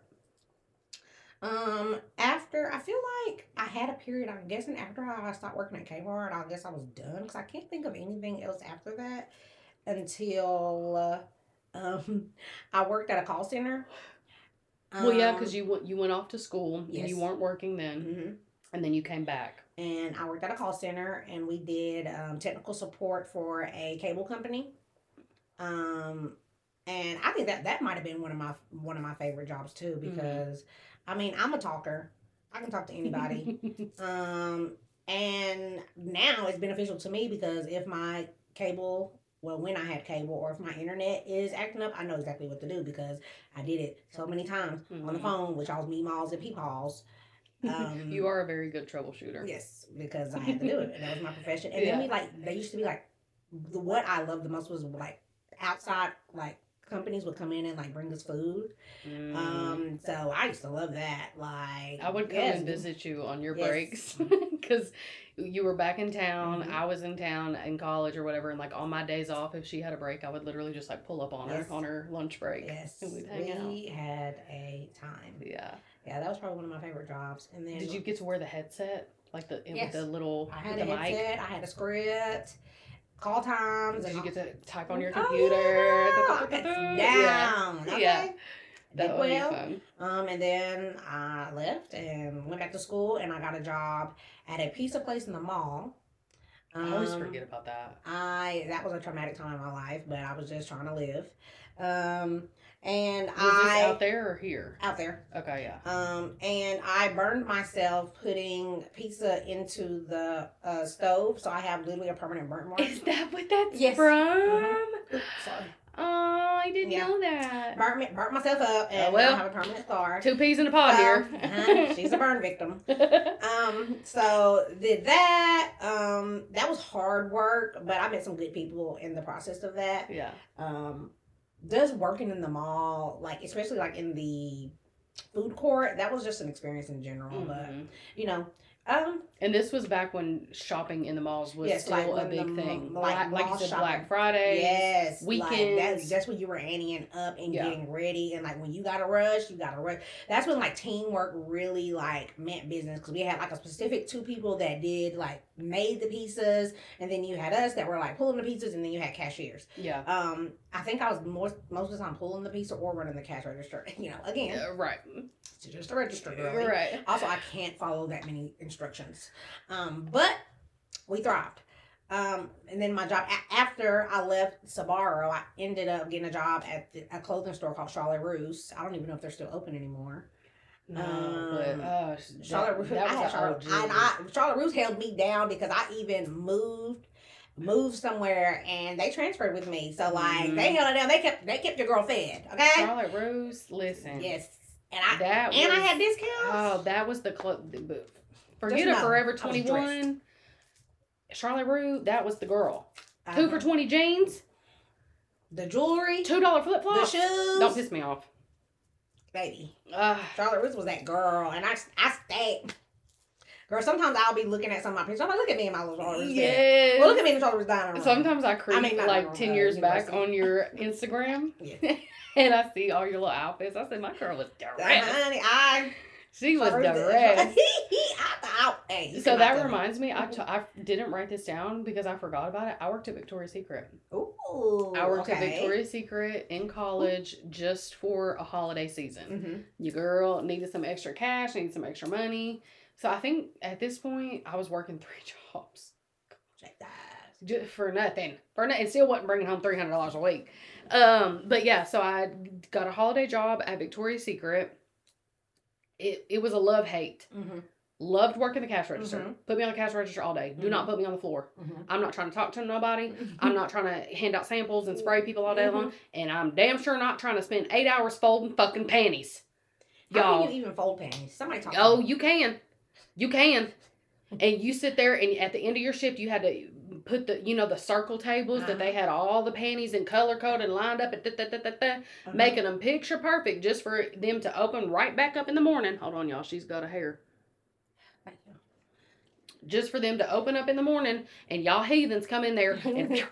Um, after I feel like I had a period. I'm guessing after I stopped working at Kmart, I guess I was done because I can't think of anything else after that until uh, um I worked at a call center. Well, yeah, Um, because you went you went off to school and Yes. you weren't working then, mhm. and then you came back. And I worked at a call center, and we did um, technical support for a cable company. Um, and I think that that might have been one of my one of my favorite jobs too, because I mean I'm a talker. I can talk to anybody. um, and now it's beneficial to me because if my cable, well, when I had cable, or if my internet is acting up, I know exactly what to do because I did it so many times on the Mhm. phone, which I was meatballs and peepaws. Um, You are a very good troubleshooter. Yes, because I had to do it. And that was my profession. And then Yeah. we like they used to be like the what I loved the most was like outside like companies would come in and like bring us food. Mm. Um, so I used to love that. Like I would come yes, and visit you on your Yes. breaks because you were back in town. Mhm. I was in town in college or whatever, and like on my days off, if she had a break, I would literally just like pull up on Yes. her on her lunch break. Yes, And we'd hang we had a time. Yeah. Yeah, that was probably one of my favorite jobs. And then Did you get to wear the headset, like the Yes. with the little I had with a the mic? headset. I had a script, call times. Did and you all- get to type on your Oh, computer? yeah. It's Yeah. down. Okay. Yeah. Did That would be well. fun. Um, and then I left and went back to school, and I got a job at a pizza place in the mall. I always Um, forget about that. I that was a traumatic time in my life, but I was just trying to live. Um, and Was I this out there or here? out there. Okay, yeah. Um, and I burned myself putting pizza into the uh, stove, so I have literally a permanent burnt mark. Is that what that's Yes. from? Mm-hmm. Oops, sorry. Oh, I didn't Yeah. know that. Burnt, me, burnt myself up, and Oh, well. I have a permanent scar. Two peas in a pod So, here. uh-huh, she's a burn victim. Um, so did that. Um, that was hard work, but I met some good people in the process of that. Yeah. Um, just working in the mall, like especially like in the food court, that was just an experience in general. Mhm. But you know, um, And this was back when shopping in the malls was Yes, still like a when big the thing. mo- like Black, like you mall said, shopping. Black Friday. yes, like that, weekends. that's when you were anteing up and Yeah. getting ready, and like when you got to rush, you got to rush. That's when like teamwork really like meant business, because we had like a specific two people that did like made the pizzas, and then you had us that were like pulling the pizzas, and then you had cashiers. Yeah. Um, I think I was most most of the time pulling the pizza or running the cash register. You know, again, Uh, right. it's just a register, girl. Right. Also, I can't follow that many instructions. Um, but we thrived. Um, and then my job a- after I left Sbarro, I ended up getting a job at the, a clothing store called Charlotte Russe. I don't even know if they're still open anymore. No, Um, but uh, Charlotte Russe, that, that I was had an Charlotte, O G. and I Charlotte Russe held me down because I even moved. Moved somewhere and they transferred with me, so like Mhm. they held it down. They kept they kept your girl fed, okay? Charlotte Russe, listen. Yes, and I That and was, I had discounts. Oh, that was the club. Forget Just a know, Forever I was twenty-one. Charlotte Russe, that was the girl. Uh-huh. Two for twenty jeans, The jewelry, two dollar flip the flops. shoes. Don't piss me off. Baby. Uh, Charlotte Russe was that girl, and I I stayed. Girl, sometimes I'll be looking at some of my pictures. I'm like, look at me in my little Charlotte Russe. yes. Well, look at me in the Charlotte Russe dining room. Sometimes I creep I mean, not like wrong, ten uh, years back university. on your Instagram, Yeah. and I see all your little outfits. I said, my girl was Uh, direct. honey, I. She was Charlotte Russe- direct. I, I, hey, you So cannot that tell me. reminds me, I, t- I didn't write this down because I forgot about it. I worked at Victoria's Secret. Ooh. I worked okay. at Victoria's Secret in college just for a holiday season. Mm-hmm. Your girl needed some extra cash, needed some extra money. So I think at this point, I was working three jobs just for nothing. For no- and still wasn't bringing home three hundred dollars a week. Um, but yeah, so I got a holiday job at Victoria's Secret. It it was a love hate. Mm-hmm. Loved working the cash register. Mhm. Put me on the cash register all day. Do Mhm. not put me on the floor. Mm-hmm. I'm not trying to talk to nobody. I'm not trying to hand out samples and spray people all day long. And I'm damn sure not trying to spend eight hours folding fucking panties. How Y'all. can you even fold panties? Somebody talk. Oh, to me. you can. You can. And you sit there and at the end of your shift, you had to put the, you know, the circle tables Uh-huh. that they had all the panties in color coded and lined up, and da, da, da, da, da, Uh-huh. making them picture perfect just for them to open right back up in the morning. Hold on, y'all. She's got a hair. Thank you. Just for them to open up in the morning and y'all heathens come in there and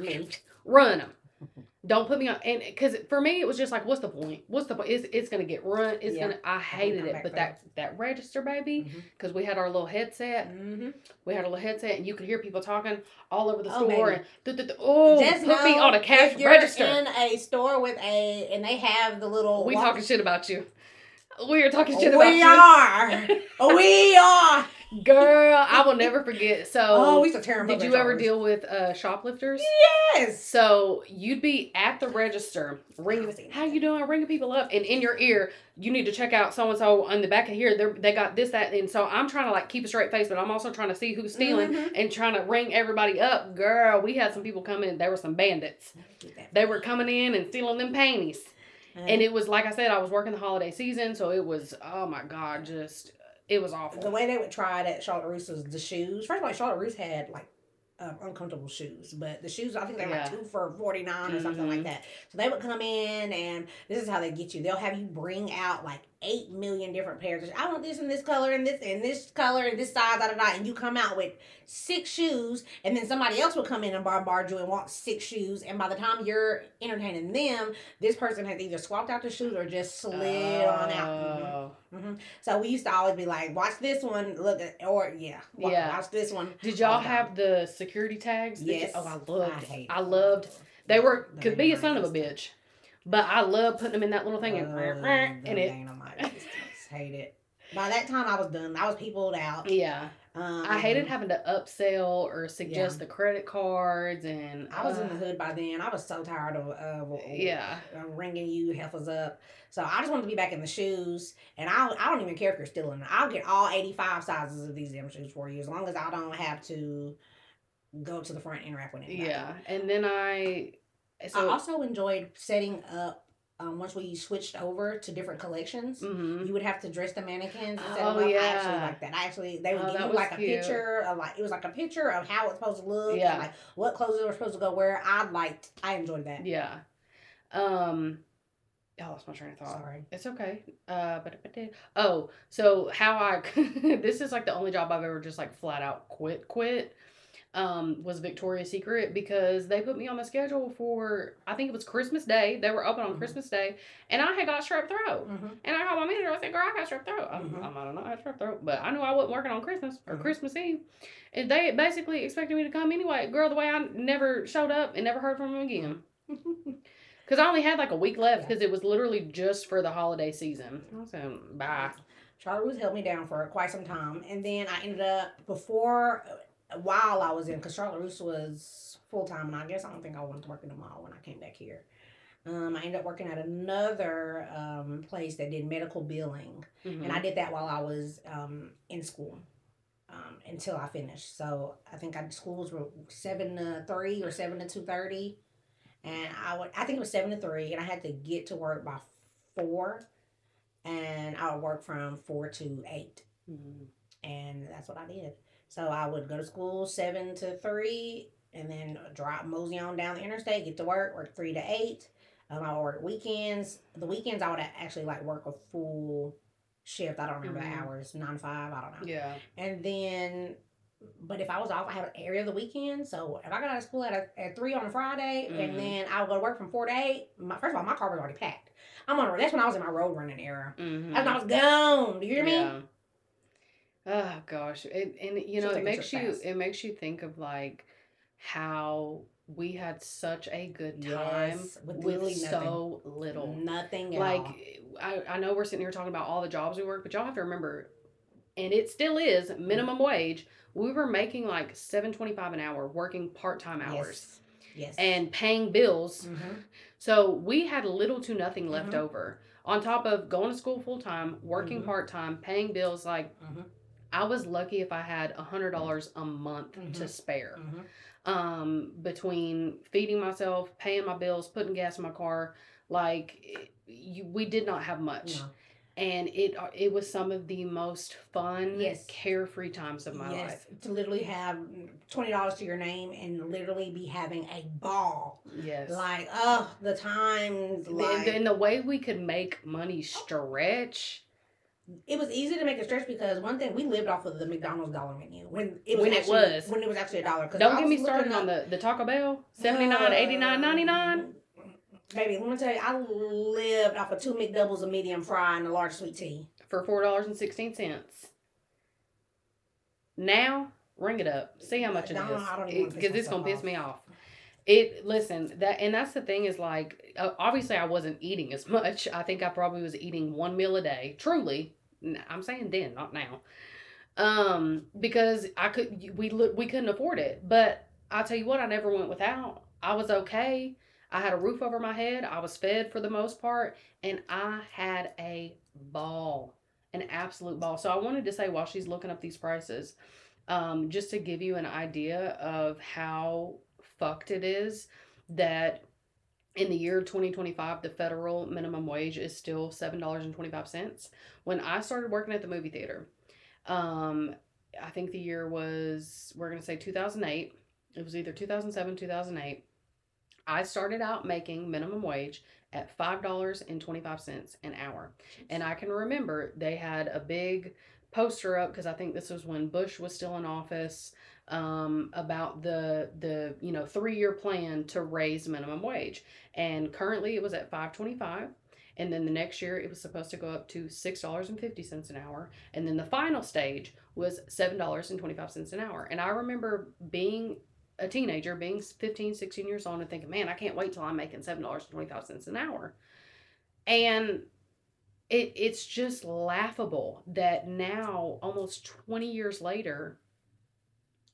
run them. Don't put me on, and because for me it was just like, what's the point? What's the point? It's, it's gonna get run. It's Yeah. gonna. I hated come it, back but there. that that register, baby, Mhm. because we had our little headset. Mm-hmm. We had a little headset, and you could hear people talking all over the Oh, store. baby. And th- th- th- oh, Just put me know on a cash if you're register. in a store with a, and they have the little. We walk- talking shit about you. We are talking shit about We you. are. We are. Girl, I will never forget. So, Oh, we used to tear 'em up did at you ever Charlie's. deal with uh, shoplifters? Yes. So you'd be at the register ringing, how you doing? Ringing people up, and in your ear, you need to check out so and so on the back of here. They they got this, that, and so I'm trying to like keep a straight face, but I'm also trying to see who's stealing Mhm. and trying to ring everybody up. Girl, we had some people come in. There were some bandits. They were coming in and stealing them panties, Uh-huh. and it was like I said, I was working the holiday season, so it was oh my god, just it was The awful. way they would try it at Charlotte Russe was the shoes. First of all, Charlotte Russe had like um, uncomfortable shoes, but the shoes, I think they were Yeah. like two for forty-nine or something Mhm. like that. So they would come in, and this is how they get you. They'll have you bring out like eight million different pairs. I want this in this color and this and this color and this size, da da da. And you come out with six shoes, and then somebody else will come in and bombard you and want six shoes. And by the time you're entertaining them, this person has either swapped out the shoes or just slid on out. Mhm. Oh. Mm-hmm. So we used to always be like, watch this one, look at, or yeah, wa- Yeah. watch this one. Did y'all all the time. have the security tags? that you- Yes. Oh, I loved. I I, hate I them. loved. They were The could be a son of a dynamite bitch, but I love putting them in that little thing and Uh, and the it. dynamite systems. Hate it. By that time, I was done. I was peopled out. Yeah. Um, I hated having to upsell or suggest Yeah. the credit cards, and I was in uh, the hood by then. I was so tired of, of, of yeah, uh, ringing you heifers up. So I just wanted to be back in the shoes. And I I don't even care if you're still in them. I'll get all eighty-five sizes of these damn shoes for you as long as I don't have to go to the front and interact with anybody. yeah. And then I, I so also enjoyed setting up. Um, once we switched over to different collections, mhm. you would have to dress the mannequins and set Oh, them up. I actually yeah. like that. I actually they would Oh, give that you was like a cute. picture of like it was like a picture of how it's supposed to look Yeah. and like what clothes they were supposed to go wear. I liked. I enjoyed that. Yeah. Um, I lost my train of thought. Sorry. It's okay. Uh, but, but oh, so how I this is like the only job I've ever just like flat out quit quit. Um, was Victoria's Secret because they put me on the schedule for I think it was Christmas Day. They were open on Mhm. Christmas Day, and I had got strep throat. Mm-hmm. And I called my manager. I said, "Girl, I got strep throat." I'm, Mhm. I'm I don't know I had strep throat, but I knew I wasn't working on Christmas or Mhm. Christmas Eve, and they basically expected me to come anyway. Girl, the way I never showed up and never heard from them again. Because I only had like a week left because yeah. it was literally just for the holiday season. I said, bye. Charlie Ruth held me down for quite some time. And then I ended up, before, while I was in, because Charlotte Ruth was full time, and I guess I don't think I wanted to work in the mall when I came back here. Um, I ended up working at another um, place that did medical billing. Mm-hmm. And I did that while I was um, in school. Um, until I finished. So I think I schools were seven to three or seven to two thirty. And I would, I think it was seven to three, and I had to get to work by four, and I would work from four to eight, mm-hmm. and that's what I did. So I would go to school seven to three, and then drive mosey on down the interstate, get to work, work three to eight. Um, I would work weekends. The weekends I would actually like work a full shift. I don't remember mm-hmm. the hours, nine to five. I don't know. Yeah. And then. But if I was off, I have an area of the weekend. So if I got out of school at a, at three on a Friday, mm-hmm. and then I would go to work from four to eight. My, first of all, my car was already packed. I'm on. That's when I was in my road running era. Mm-hmm. That's when I was gone. Do you hear yeah. me? Oh gosh, it, and you know it makes you fast. It makes you think of like how we had such a good time yes, with, with so little, nothing. At like all. I I know we're sitting here talking about all the jobs we work, but y'all have to remember, and it still is minimum wage. We were making like seven twenty five an hour, working part time hours, yes. yes, and paying bills. Mm-hmm. So we had little to nothing left mm-hmm. over. On top of going to school full time, working mm-hmm. part time, paying bills. Like mm-hmm. I was lucky if I had a hundred dollars a month mm-hmm. to spare, mm-hmm. um, between feeding myself, paying my bills, putting gas in my car. Like it, you, we did not have much. No. And it it was some of the most fun, yes. carefree times of my yes. life. To literally have twenty dollars to your name and literally be having a ball. Yes. Like, oh, the times. Like, and, and the way we could make money stretch. It was easy to make it stretch because one thing, we lived off of the McDonald's dollar menu. When it was, when actually, it was. When it was actually a dollar. Don't get me started up, on the, the Taco Bell. seventy-nine, eighty-nine, ninety-nine. Baby, let me tell you, I lived off of two McDoubles, a medium fry, and a large sweet tea. For four dollars and sixteen cents. Now, ring it up. See how much it no, is. Because it, it's going to piss me off. It, listen, that and that's the thing is like, uh, obviously I wasn't eating as much. I think I probably was eating one meal a day. Truly. I'm saying then, not now. Um, because I could, we, we couldn't afford it. But I'll tell you what, I never went without. I was okay. I had a roof over my head. I was fed for the most part. And I had a ball. An absolute ball. So I wanted to say while she's looking up these prices, um, just to give you an idea of how fucked it is that in the year twenty twenty-five, the federal minimum wage is still seven dollars and twenty-five cents. When I started working at the movie theater, um, I think the year was, we're going to say two thousand eight. It was either two thousand seven, two thousand eight. I started out making minimum wage at five dollars and twenty-five cents an hour. And I can remember they had a big poster up, because I think this was when Bush was still in office, um, about the, the you know, three-year plan to raise minimum wage. And currently it was at five twenty-five. And then the next year it was supposed to go up to six dollars and fifty cents an hour. And then the final stage was seven dollars and twenty-five cents an hour. And I remember being a teenager, being fifteen, sixteen years old, and thinking, man, I can't wait till I'm making seven dollars and twenty-five cents an hour. And it it's just laughable that now, almost twenty years later,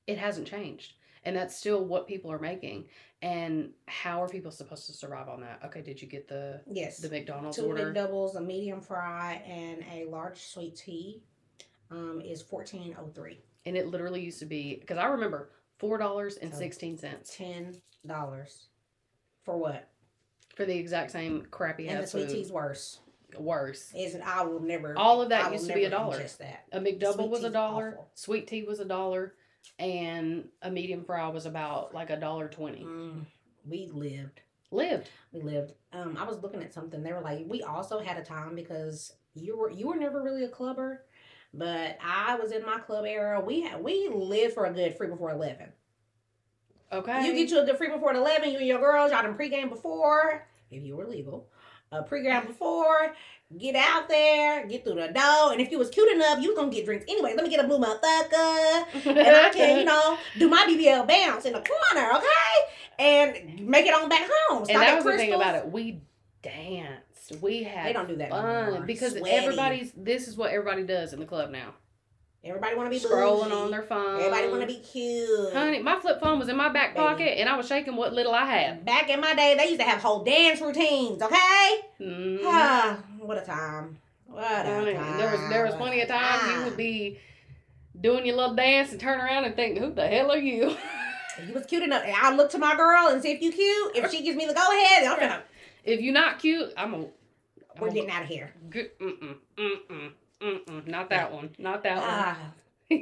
it hasn't changed. And that's still what people are making. And how are people supposed to survive on that? Okay, did you get the Yes. the McDonald's Two order? McDoubles, a medium fry, and a large sweet tea um, is fourteen oh three. And it literally used to be, because I remember four dollars and sixteen cents. ten dollars. For what? For the exact same crappy And the ass sweet food. tea's worse. Worse. Isn't I will never. All of that I will used to be a never dollar. ingest That. A McDouble Sweet was a tea's dollar. awful. Sweet tea was a dollar. And a medium fry was about like a dollar twenty. Mm, we lived. Lived. We lived. Um, I was looking at something. They were like, we also had a time because you were you were never really a clubber, but I was in my club era. We had we lived for a good free before eleven. Okay. You get you a good free before eleven. You and your girls, y'all done pregame before, if you were legal. Uh, pregame before. Get out there, get through the door, and if you was cute enough, you was gonna get drinks anyway. Let me get a blue motherfucker, and I can, you know, do my B B L bounce in the corner, okay, and make it on back home. Stop and that at was the thing Crystal's. about it. We danced. We had They don't do that no fun more. because Sweaty. everybody's. This is what everybody does in the club now. Everybody want to be Scrolling bougie. on their phone. Everybody want to be cute. Honey, my flip phone was in my back Baby. pocket, and I was shaking what little I had. Back in my day, they used to have whole dance routines. Okay. Mm. Ah, what a time. What a Honey, time. there was there was plenty of times you would be doing your little dance and turn around and think, "Who the hell are you?" If you was cute enough, I'll look to my girl and see if you cute. If she gives me the go ahead, then I'm gonna. If you're not cute, I'm a. We're getting out of here. Good, mm-mm, mm-mm, mm-mm. Not that one. Not that Ah, one.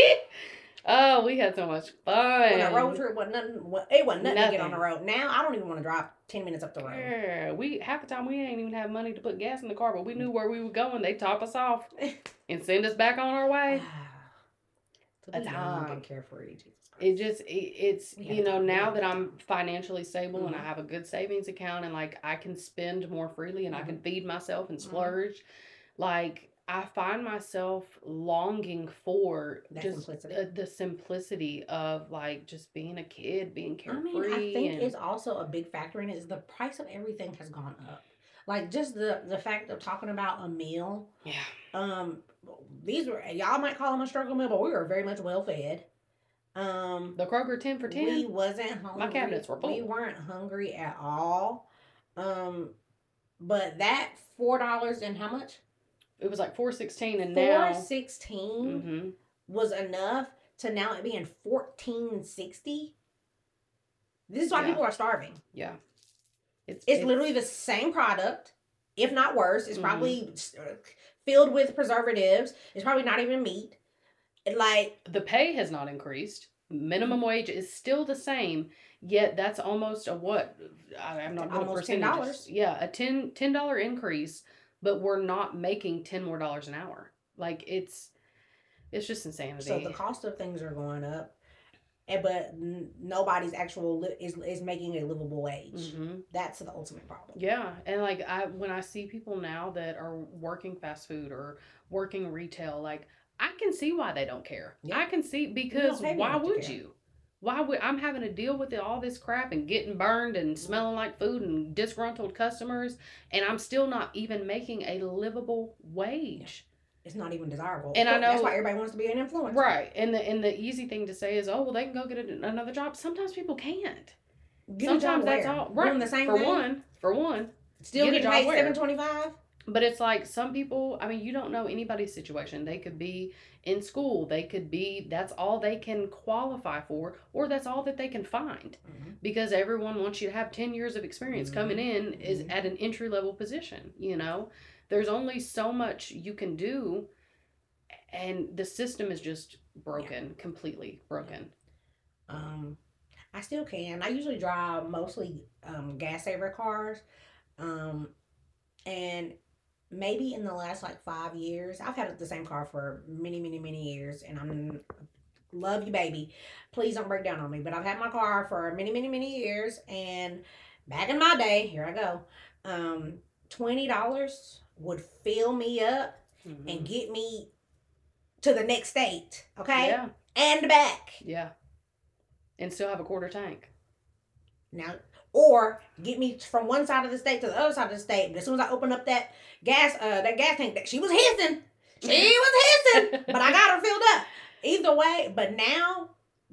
Oh, we had so much fun. when a road trip wasn't nothing. wa- It wasn't nothing, to get on the Nothing. road. Now I don't even want to drive ten minutes up the road. Yeah, we half the time we ain't even have money to put gas in the car, but we knew where we were going. They top us off and send us back on our way. To A be young time. and carefree, Jesus Christ. It just it, it's We had you a know time. We now had a that good I'm time. financially stable and I Mhm. have a good savings account and like I can spend more freely and I Mm-hmm. can feed myself and Mhm. splurge, like I find myself longing for That just simplicity. uh, the simplicity of like just being a kid, being I carefree. mean, I think and, it's also a big factor in it is the price of everything has gone up. Like just the the fact of talking about a meal. yeah. Um, these were y'all might call them a struggle meal, but we were very much well fed. Um, The Kroger ten for ten. we wasn't hungry. cabinets were full. We weren't hungry at all. Um, but that four dollars and how much? It was like four sixteen, and Four now. sixteen Mm-hmm. was enough to now it being fourteen sixty. This is why Yeah. people are starving. Yeah. It's It's literally the same product, if not worse. It's probably uh, filled with preservatives. It's probably not even meat. It, like the pay has not increased. Minimum wage is still the same, yet that's almost a what? I, I'm not good at Almost ten percentages. dollars. Yeah, a ten ten dollar increase, but we're not making ten more dollars an hour. Like it's it's just insanity. so, the cost of things are going up, and but n- nobody's actual li- is is making a livable wage. hmm That's the ultimate problem. Yeah, and like I when I see people now that are working fast food or working retail, like I can see why they don't care. Yeah. I can see because pay me why enough to would care. you? Why would I'm having to deal with all this crap and getting burned and Mm-hmm. smelling like food and disgruntled customers, and I'm still not even making a livable wage. It's not even desirable. And I that's know- why everybody wants to be an influencer. Right, and the and the easy thing to say is, oh well, they can go get a, another job. Sometimes people can't. Get a job Sometimes that's where? all right. Doing the same for thing. one, for one. Still get a getting job paid where? seven twenty five. But it's like some people, I mean, you don't know anybody's situation. They could be in school. They could be, that's all they can qualify for, or that's all that they can find. Mm-hmm. Because everyone wants you to have ten years of experience coming in is Mhm. at an entry level position, you know? There's only so much you can do, and the system is just broken, completely broken. Um, I still can. I usually drive mostly um, gas saver cars. Um, and maybe in the last like five years, I've had the same car for many, many, many years. And I'm love you, baby. Please don't break down on me. But I've had my car for many, many, many years. And back in my day, here I go. Um, twenty dollars would fill me up Mhm. and get me to the next state. Okay. Yeah, And back. yeah. And still have a quarter tank. Now, or get me from one side of the state to the other side of the state. But as soon as I open up that gas, uh, that gas tank, that she was hissing, she was hissing, but I got her filled up. Either way, but now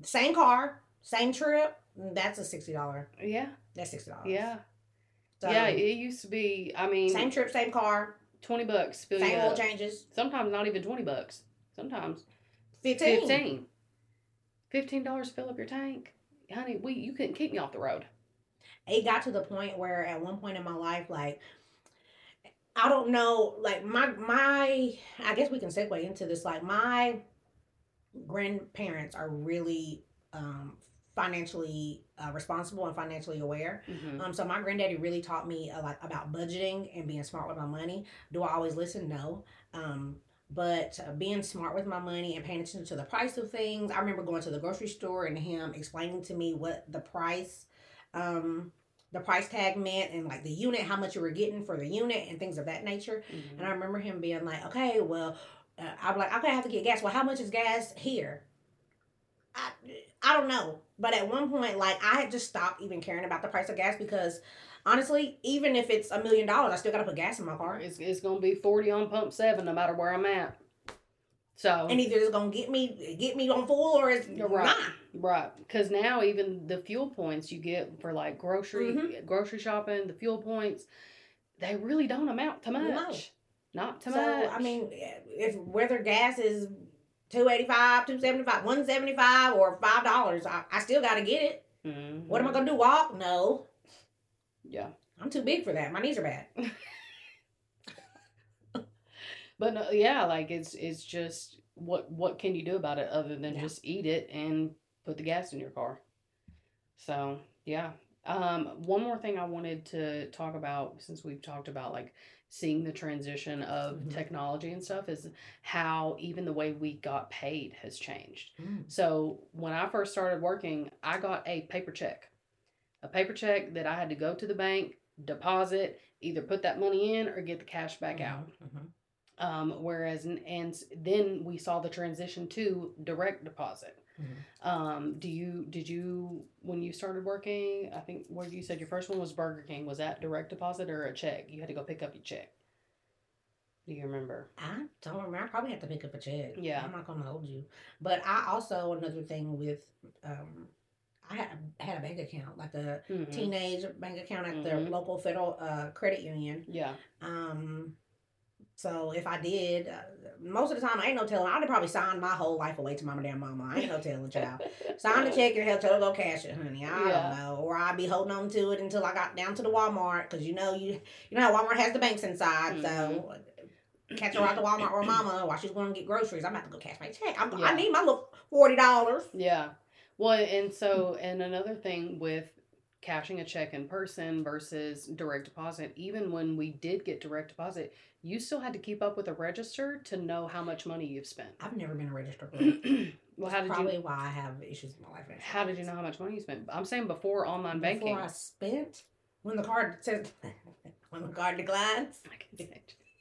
same car, same trip. That's a sixty dollar. Yeah. That's sixty dollars. Yeah. So, yeah, it used to be, I mean. Same trip, same car. twenty bucks. Fill same you oil up. changes. Sometimes not even twenty bucks. Sometimes. fifteen. fifteen. fifteen dollars to fill up your tank. Honey, we you couldn't keep me off the road. It got to the point where at one point in my life, like, I don't know, like, my, my, I guess we can segue into this, like, my grandparents are really um, financially uh, responsible and financially aware. Mm-hmm. Um, so my granddaddy really taught me uh, like about budgeting and being smart with my money. Do I always listen? No. Um, but uh, being smart with my money and paying attention to the price of things. I remember going to the grocery store and him explaining to me what the price, um, the price tag meant and like the unit, how much you were getting for the unit and things of that nature. Mm-hmm. And I remember him being like, okay, well, uh, I'd be like, okay, I have to get gas. Well, how much is gas here? I, I don't know. But at one point, like, I had just stopped even caring about the price of gas because, honestly, even if it's a million dollars, I still got to put gas in my car. It's, it's going to be forty on pump seven no matter where I'm at. So. And either it's going to get me get me on full or it's right. not. Right. Because now even the fuel points you get for, like, grocery Mm-hmm. grocery shopping, the fuel points, they really don't amount to much. No. Not to so, much. I mean, if whether gas is two eighty-five, two seventy-five, one seventy-five, or five dollars, I, I still got to get it. Mm-hmm. What am I going to do? Walk? No. Yeah. I'm too big for that. My knees are bad. But no, yeah, like it's it's just what what can you do about it other than Yeah. just eat it and put the gas in your car? So yeah. Um, one more thing I wanted to talk about since we've talked about like seeing the transition of Mhm. technology and stuff is how even the way we got paid has changed. Mm. So when I first started working, I got a paper check. A paper check that I had to go to the bank, deposit, either put that money in or get the cash back out. Mhm. Um, whereas, and, and then we saw the transition to direct deposit. Mhm. Um, do you, did you, when you started working, I think what you said your first one was Burger King. Was that direct deposit or a check? You had to go pick up your check. Do you remember? I don't remember. I probably have to pick up a check. Yeah. I'm not going to hold you. But I also, another thing with, um, I had, had a bank account, like a Mhm. teenage bank account at the Mhm. local federal uh, credit union. Yeah. Um, so if I did, uh, most of the time, I ain't no telling. I'd have probably signed my whole life away to mama damn mama. I ain't no telling, child. Sign the check and help her go cash it, honey. I Yeah. don't know. Or I'd be holding on to it until I got down to the Walmart, because you know you you know how Walmart has the banks inside. So catch her out to Walmart or mama while she's going to get groceries. I'm about to go cash my check. I'm, Yeah. I need my little forty dollars. Yeah. Well, and so, and another thing with cashing a check in person versus direct deposit, even when we did get direct deposit, you still had to keep up with a register to know how much money you've spent. I've never been a registered clerk. Well, how did Probably you? why I have issues in my life. How did you know how much money you spent? I'm saying before online banking. Before I spent, when the card says, when the card declines. I can see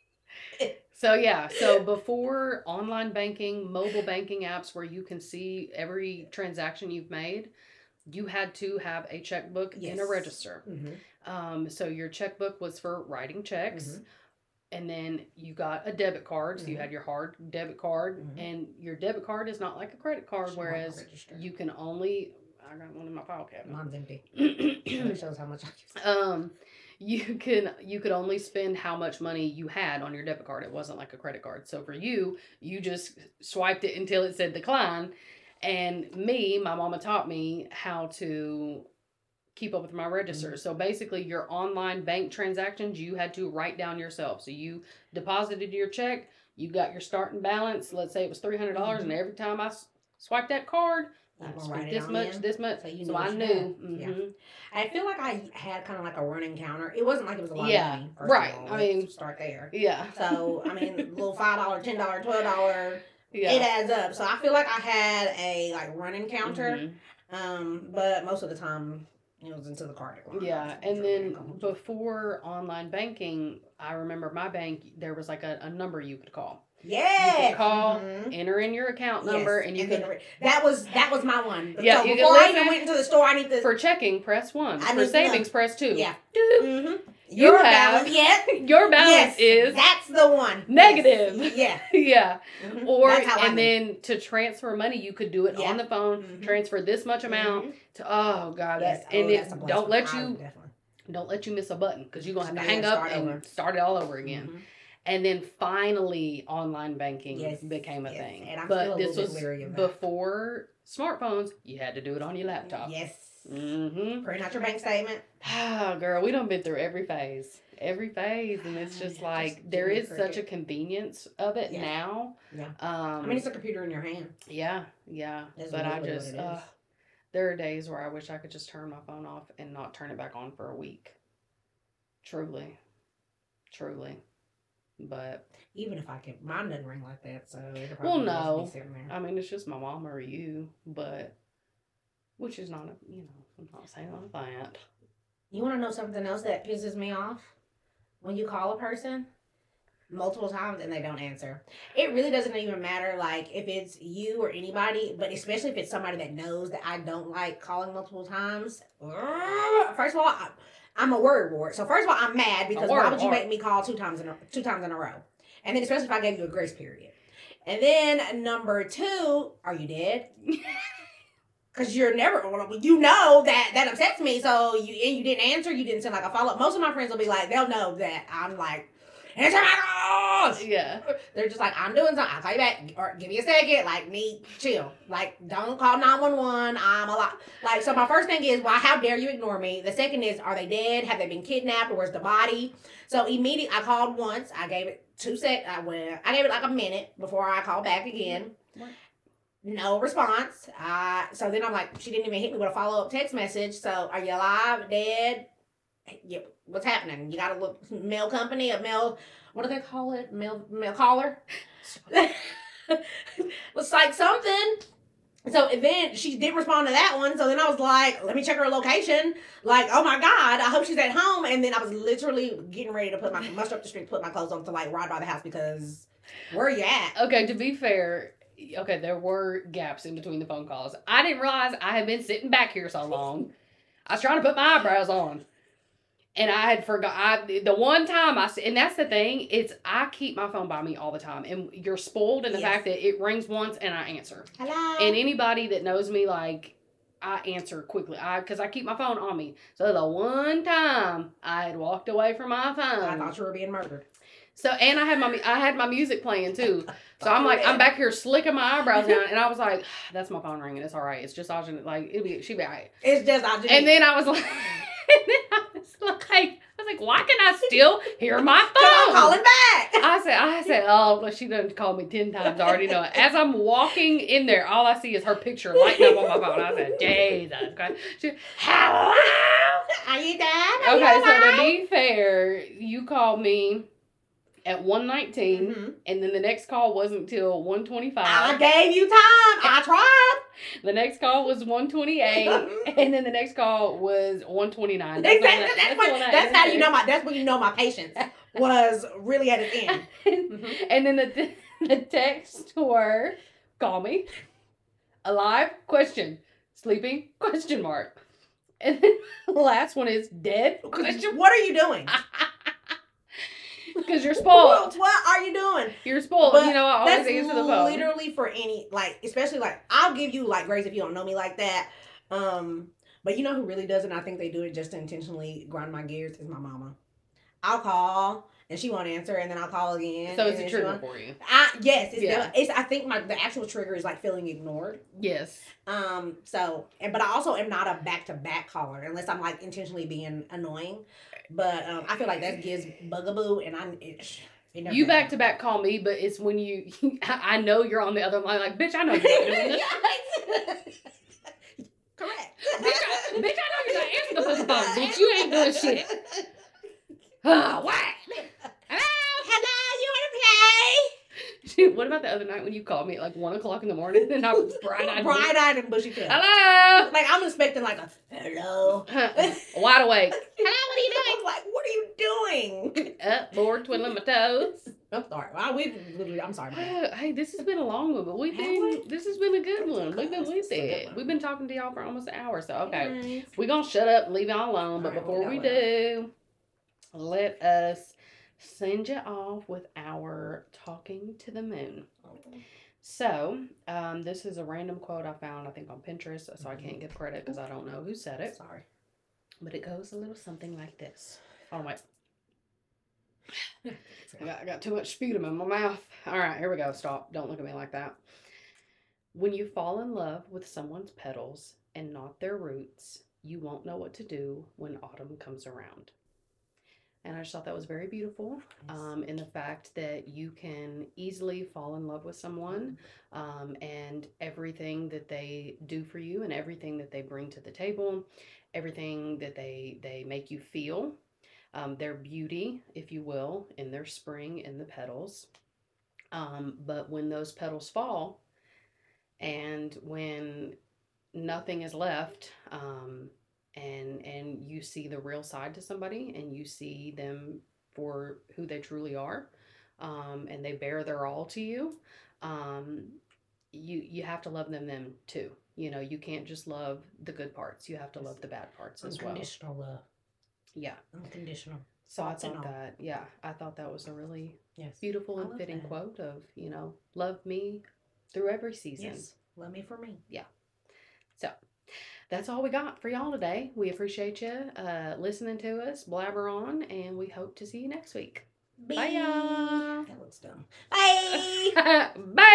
it. So yeah, so before online banking, mobile banking apps where you can see every transaction you've made, you had to have a checkbook Yes. in a register. Mm-hmm. Um, so your checkbook was for writing checks. Mhm. And then you got a debit card, so you Mhm. had your hard debit card, Mhm. and your debit card is not like a credit card, Should mark whereas the register. you can only. I got one in my file cabinet. Mine's empty. It shows how much I use. um, you can you could only spend how much money you had on your debit card. It wasn't like a credit card. So for you, you just swiped it until it said decline. And me, my mama taught me how to keep up with my register. Mm-hmm. So basically your online bank transactions, you had to write down yourself. So you deposited your check, you got your starting balance. Let's say it was three hundred dollars Mhm. and every time I s- swiped that card, You I gonna spent write it this on much, in? this much. So you So knew I what you knew. had. Mhm. Yeah. I feel like I had kind of like a running counter. It wasn't like it was a lot Yeah, of money. first of right. all. I mean- Let's start there. Yeah. So I mean, little five dollar, ten dollar, twelve dollar. Yeah. It adds up. So I feel like I had a like running counter. Mhm. Um, but most of the time it was into the card decline. Yeah, and then before online banking, I remember my bank, there was like a, a number you could call. Yes. You could call, Mhm. enter in your account number, Yes. and you then could, the re- that was that was my one. Yeah, So you could before I even listen. went into the store, I need to for checking, press one. I For need to savings, know. press two. Yeah. Doop. Mm-hmm. You Your have- balance, yeah. Your balance Yes, is that's the one. negative. Yes. Yeah. Yeah. Mhm. Or That's how I and do. then to transfer money, you could do it Yeah. on the phone. Mhm. Transfer this much amount Mhm. to oh god, Yes. that and oh, it that's a don't blessing. let I you would definitely. don't let you miss a button because you're gonna have to Yeah, hang up start and over. start it all over again. Mhm. And then finally, online banking Yes, became a yes. thing. And I'm but still a this little bit was leery of that. before smartphones. You had to do it on your laptop. Yes. Mm-hmm. Print out your bank statement. Oh, girl, we done been through every phase, every phase, and it's just Yeah, like just there give me is a such a cricket. convenience of it Yeah. now. Yeah. Um, I mean, it's a computer in your hand. yeah, yeah, That's but I literally what just it uh, is. there are days where I wish I could just turn my phone off and not turn it back on for a week. Truly, truly, but Even if I could, mine doesn't ring like that, so it'll well, probably just no, be sitting there. I mean it's just my mom or you, but which is not a you know I'm not saying all that. You want to know something else that pisses me off? When you call a person multiple times and they don't answer. It really doesn't even matter, like, if it's you or anybody, but especially if it's somebody that knows that I don't like calling multiple times. First of all, I, I'm a word wart. So first of all, I'm mad because why would you make me call two times in a, two times in a row? And then especially if I gave you a grace period. And then number two, are you dead? Because you're never, you know that that upsets me. So you and you didn't answer, you didn't send like a follow up. Most of my friends will be like, they'll know that I'm like, answer my calls. Yeah. They're just like, I'm doing something. I'll call you back. Or give me a second. Like, need, chill. Like, don't call nine one one. I'm a lot. Like, so my first thing is, well, how dare you ignore me? The second is, are they dead? Have they been kidnapped? Or where's the body? So immediately, I called once. I gave it two sec. I went, I gave it like a minute before I called back again. What? No response. Uh, so then I'm like, she didn't even hit me with a follow-up text message. So, are you alive? Dead? Yeah, what's happening? You got a look, mail company, a mail, what do they call it? Mail, mail caller? Looks like something. So then she didn't respond to that one. So then I was like, let me check her location. Like, oh my God, I hope she's at home. And then I was literally getting ready to put my, muster up the street, put my clothes on to like ride by the house because where are you at? Okay, to be fair, okay, there were gaps in between the phone calls. I didn't realize I had been sitting back here so long. I was trying to put my eyebrows on. And I had forgot, I, the one time I, and that's the thing, it's, I keep my phone by me all the time. And you're spoiled in the Yes. fact that it rings once and I answer. Hello? And anybody that knows me, like, I answer quickly. I, because I keep my phone on me. So the one time I had walked away from my phone. I thought you were being murdered. So, and I had my, I had my music playing too. So I'm like, I'm back here slicking my eyebrows down. And I was like, that's my phone ringing. It's all right. It's just Ajin. Like, it'll be, she'll be all right. It's just, I just. And then I was like, and then I was like, I was like, why can I still hear my phone? I'm calling back. I said, I said, oh, well, she done called me ten times. I already know it. As I'm walking in there, all I see is her picture lighting up on my phone. I said, Jesus Christ. She, hello? Are you done? Are Okay, you so to alive? be fair, you called me at one nineteen, Mhm. and then the next call wasn't till one I twenty-five. gave you time. I tried. The next call was one twenty-eight, and then the next call was one twenty-nine. That's, Exactly. all That's, that- when, all that that's how you is. know my. That's when you know my patience was really at its end. Mhm. And then the the texts were, call me, alive, question, sleeping, question mark. And then the last one is dead, question. What are you doing? Because you're What, spoiled. what are you doing? You're spoiled. But You know, I always That's answer the phone. literally for any, like, especially like I'll give you like grace if you don't know me like that. Um, but you know who really does it? And I think they do it just to intentionally grind my gears is my mama. I'll call and she won't answer, and then I'll call again. So and it's a then she trigger won't- for you. I yes, it's, Yeah. it's I think my the actual trigger is like feeling ignored. Yes. Um, so and but I also am not a back to back caller unless I'm like intentionally being annoying. But um, I feel like that gives bugaboo, and I it, it never You does. back to back call me, but it's when you, I know you're on the other line, like, bitch, I know you're not doing this. Correct. bitch, I, bitch, I know you're not answering the fucking phone. Bitch, you ain't doing shit. Ah, what? Hello? Hello, you want to play? Shit, what about the other night when you called me at like one o'clock in the morning and I was bright eyed? Bright eyed and bushy tailed. Hello? Like I'm expecting like a hello. Wide awake. Hello, what are you doing? Like, what are you doing? Up, bored, twiddling my toes. I'm sorry. Well, we literally. I'm sorry. man. Hey, this has been a long one, but we've Have been, we? this has been a good one. We've been This with is a good it. one. We've been talking to y'all for almost an hour, so okay. Nice. We're going to shut up and leave y'all alone, but All right, before we we will. do, let us send you off with our talking to the moon. So, um, this is a random quote I found, I think, on Pinterest, so I can't give credit because I don't know who said it. Sorry. But it goes a little something like this. Oh, wait. I got, I got too much sputum in my mouth. All right, here we go. Stop. Don't look at me like that. When you fall in love with someone's petals and not their roots, you won't know what to do when autumn comes around. And I just thought that was very beautiful, um, in the fact that you can easily fall in love with someone, um, and everything that they do for you and everything that they bring to the table, everything that they, they make you feel, um, their beauty, if you will, in their spring in the petals. Um, but when those petals fall and when nothing is left, um, and and you see the real side to somebody and you see them for who they truly are, um, and they bear their all to you, um, you you have to love them them too. You know, you can't just love the good parts, you have to love the bad parts as well. Unconditional love. Yeah. Unconditional. So I Thoughts and thought all. that, yeah, I thought that was a really Yes. beautiful I and love fitting that. quote of, you know, love me through every season. Yes. Love me for me. So that's all we got for y'all today. We appreciate you uh, listening to us blabber on, and we hope to see you next week. Bye, y'all. That looks dumb. Bye. Bye.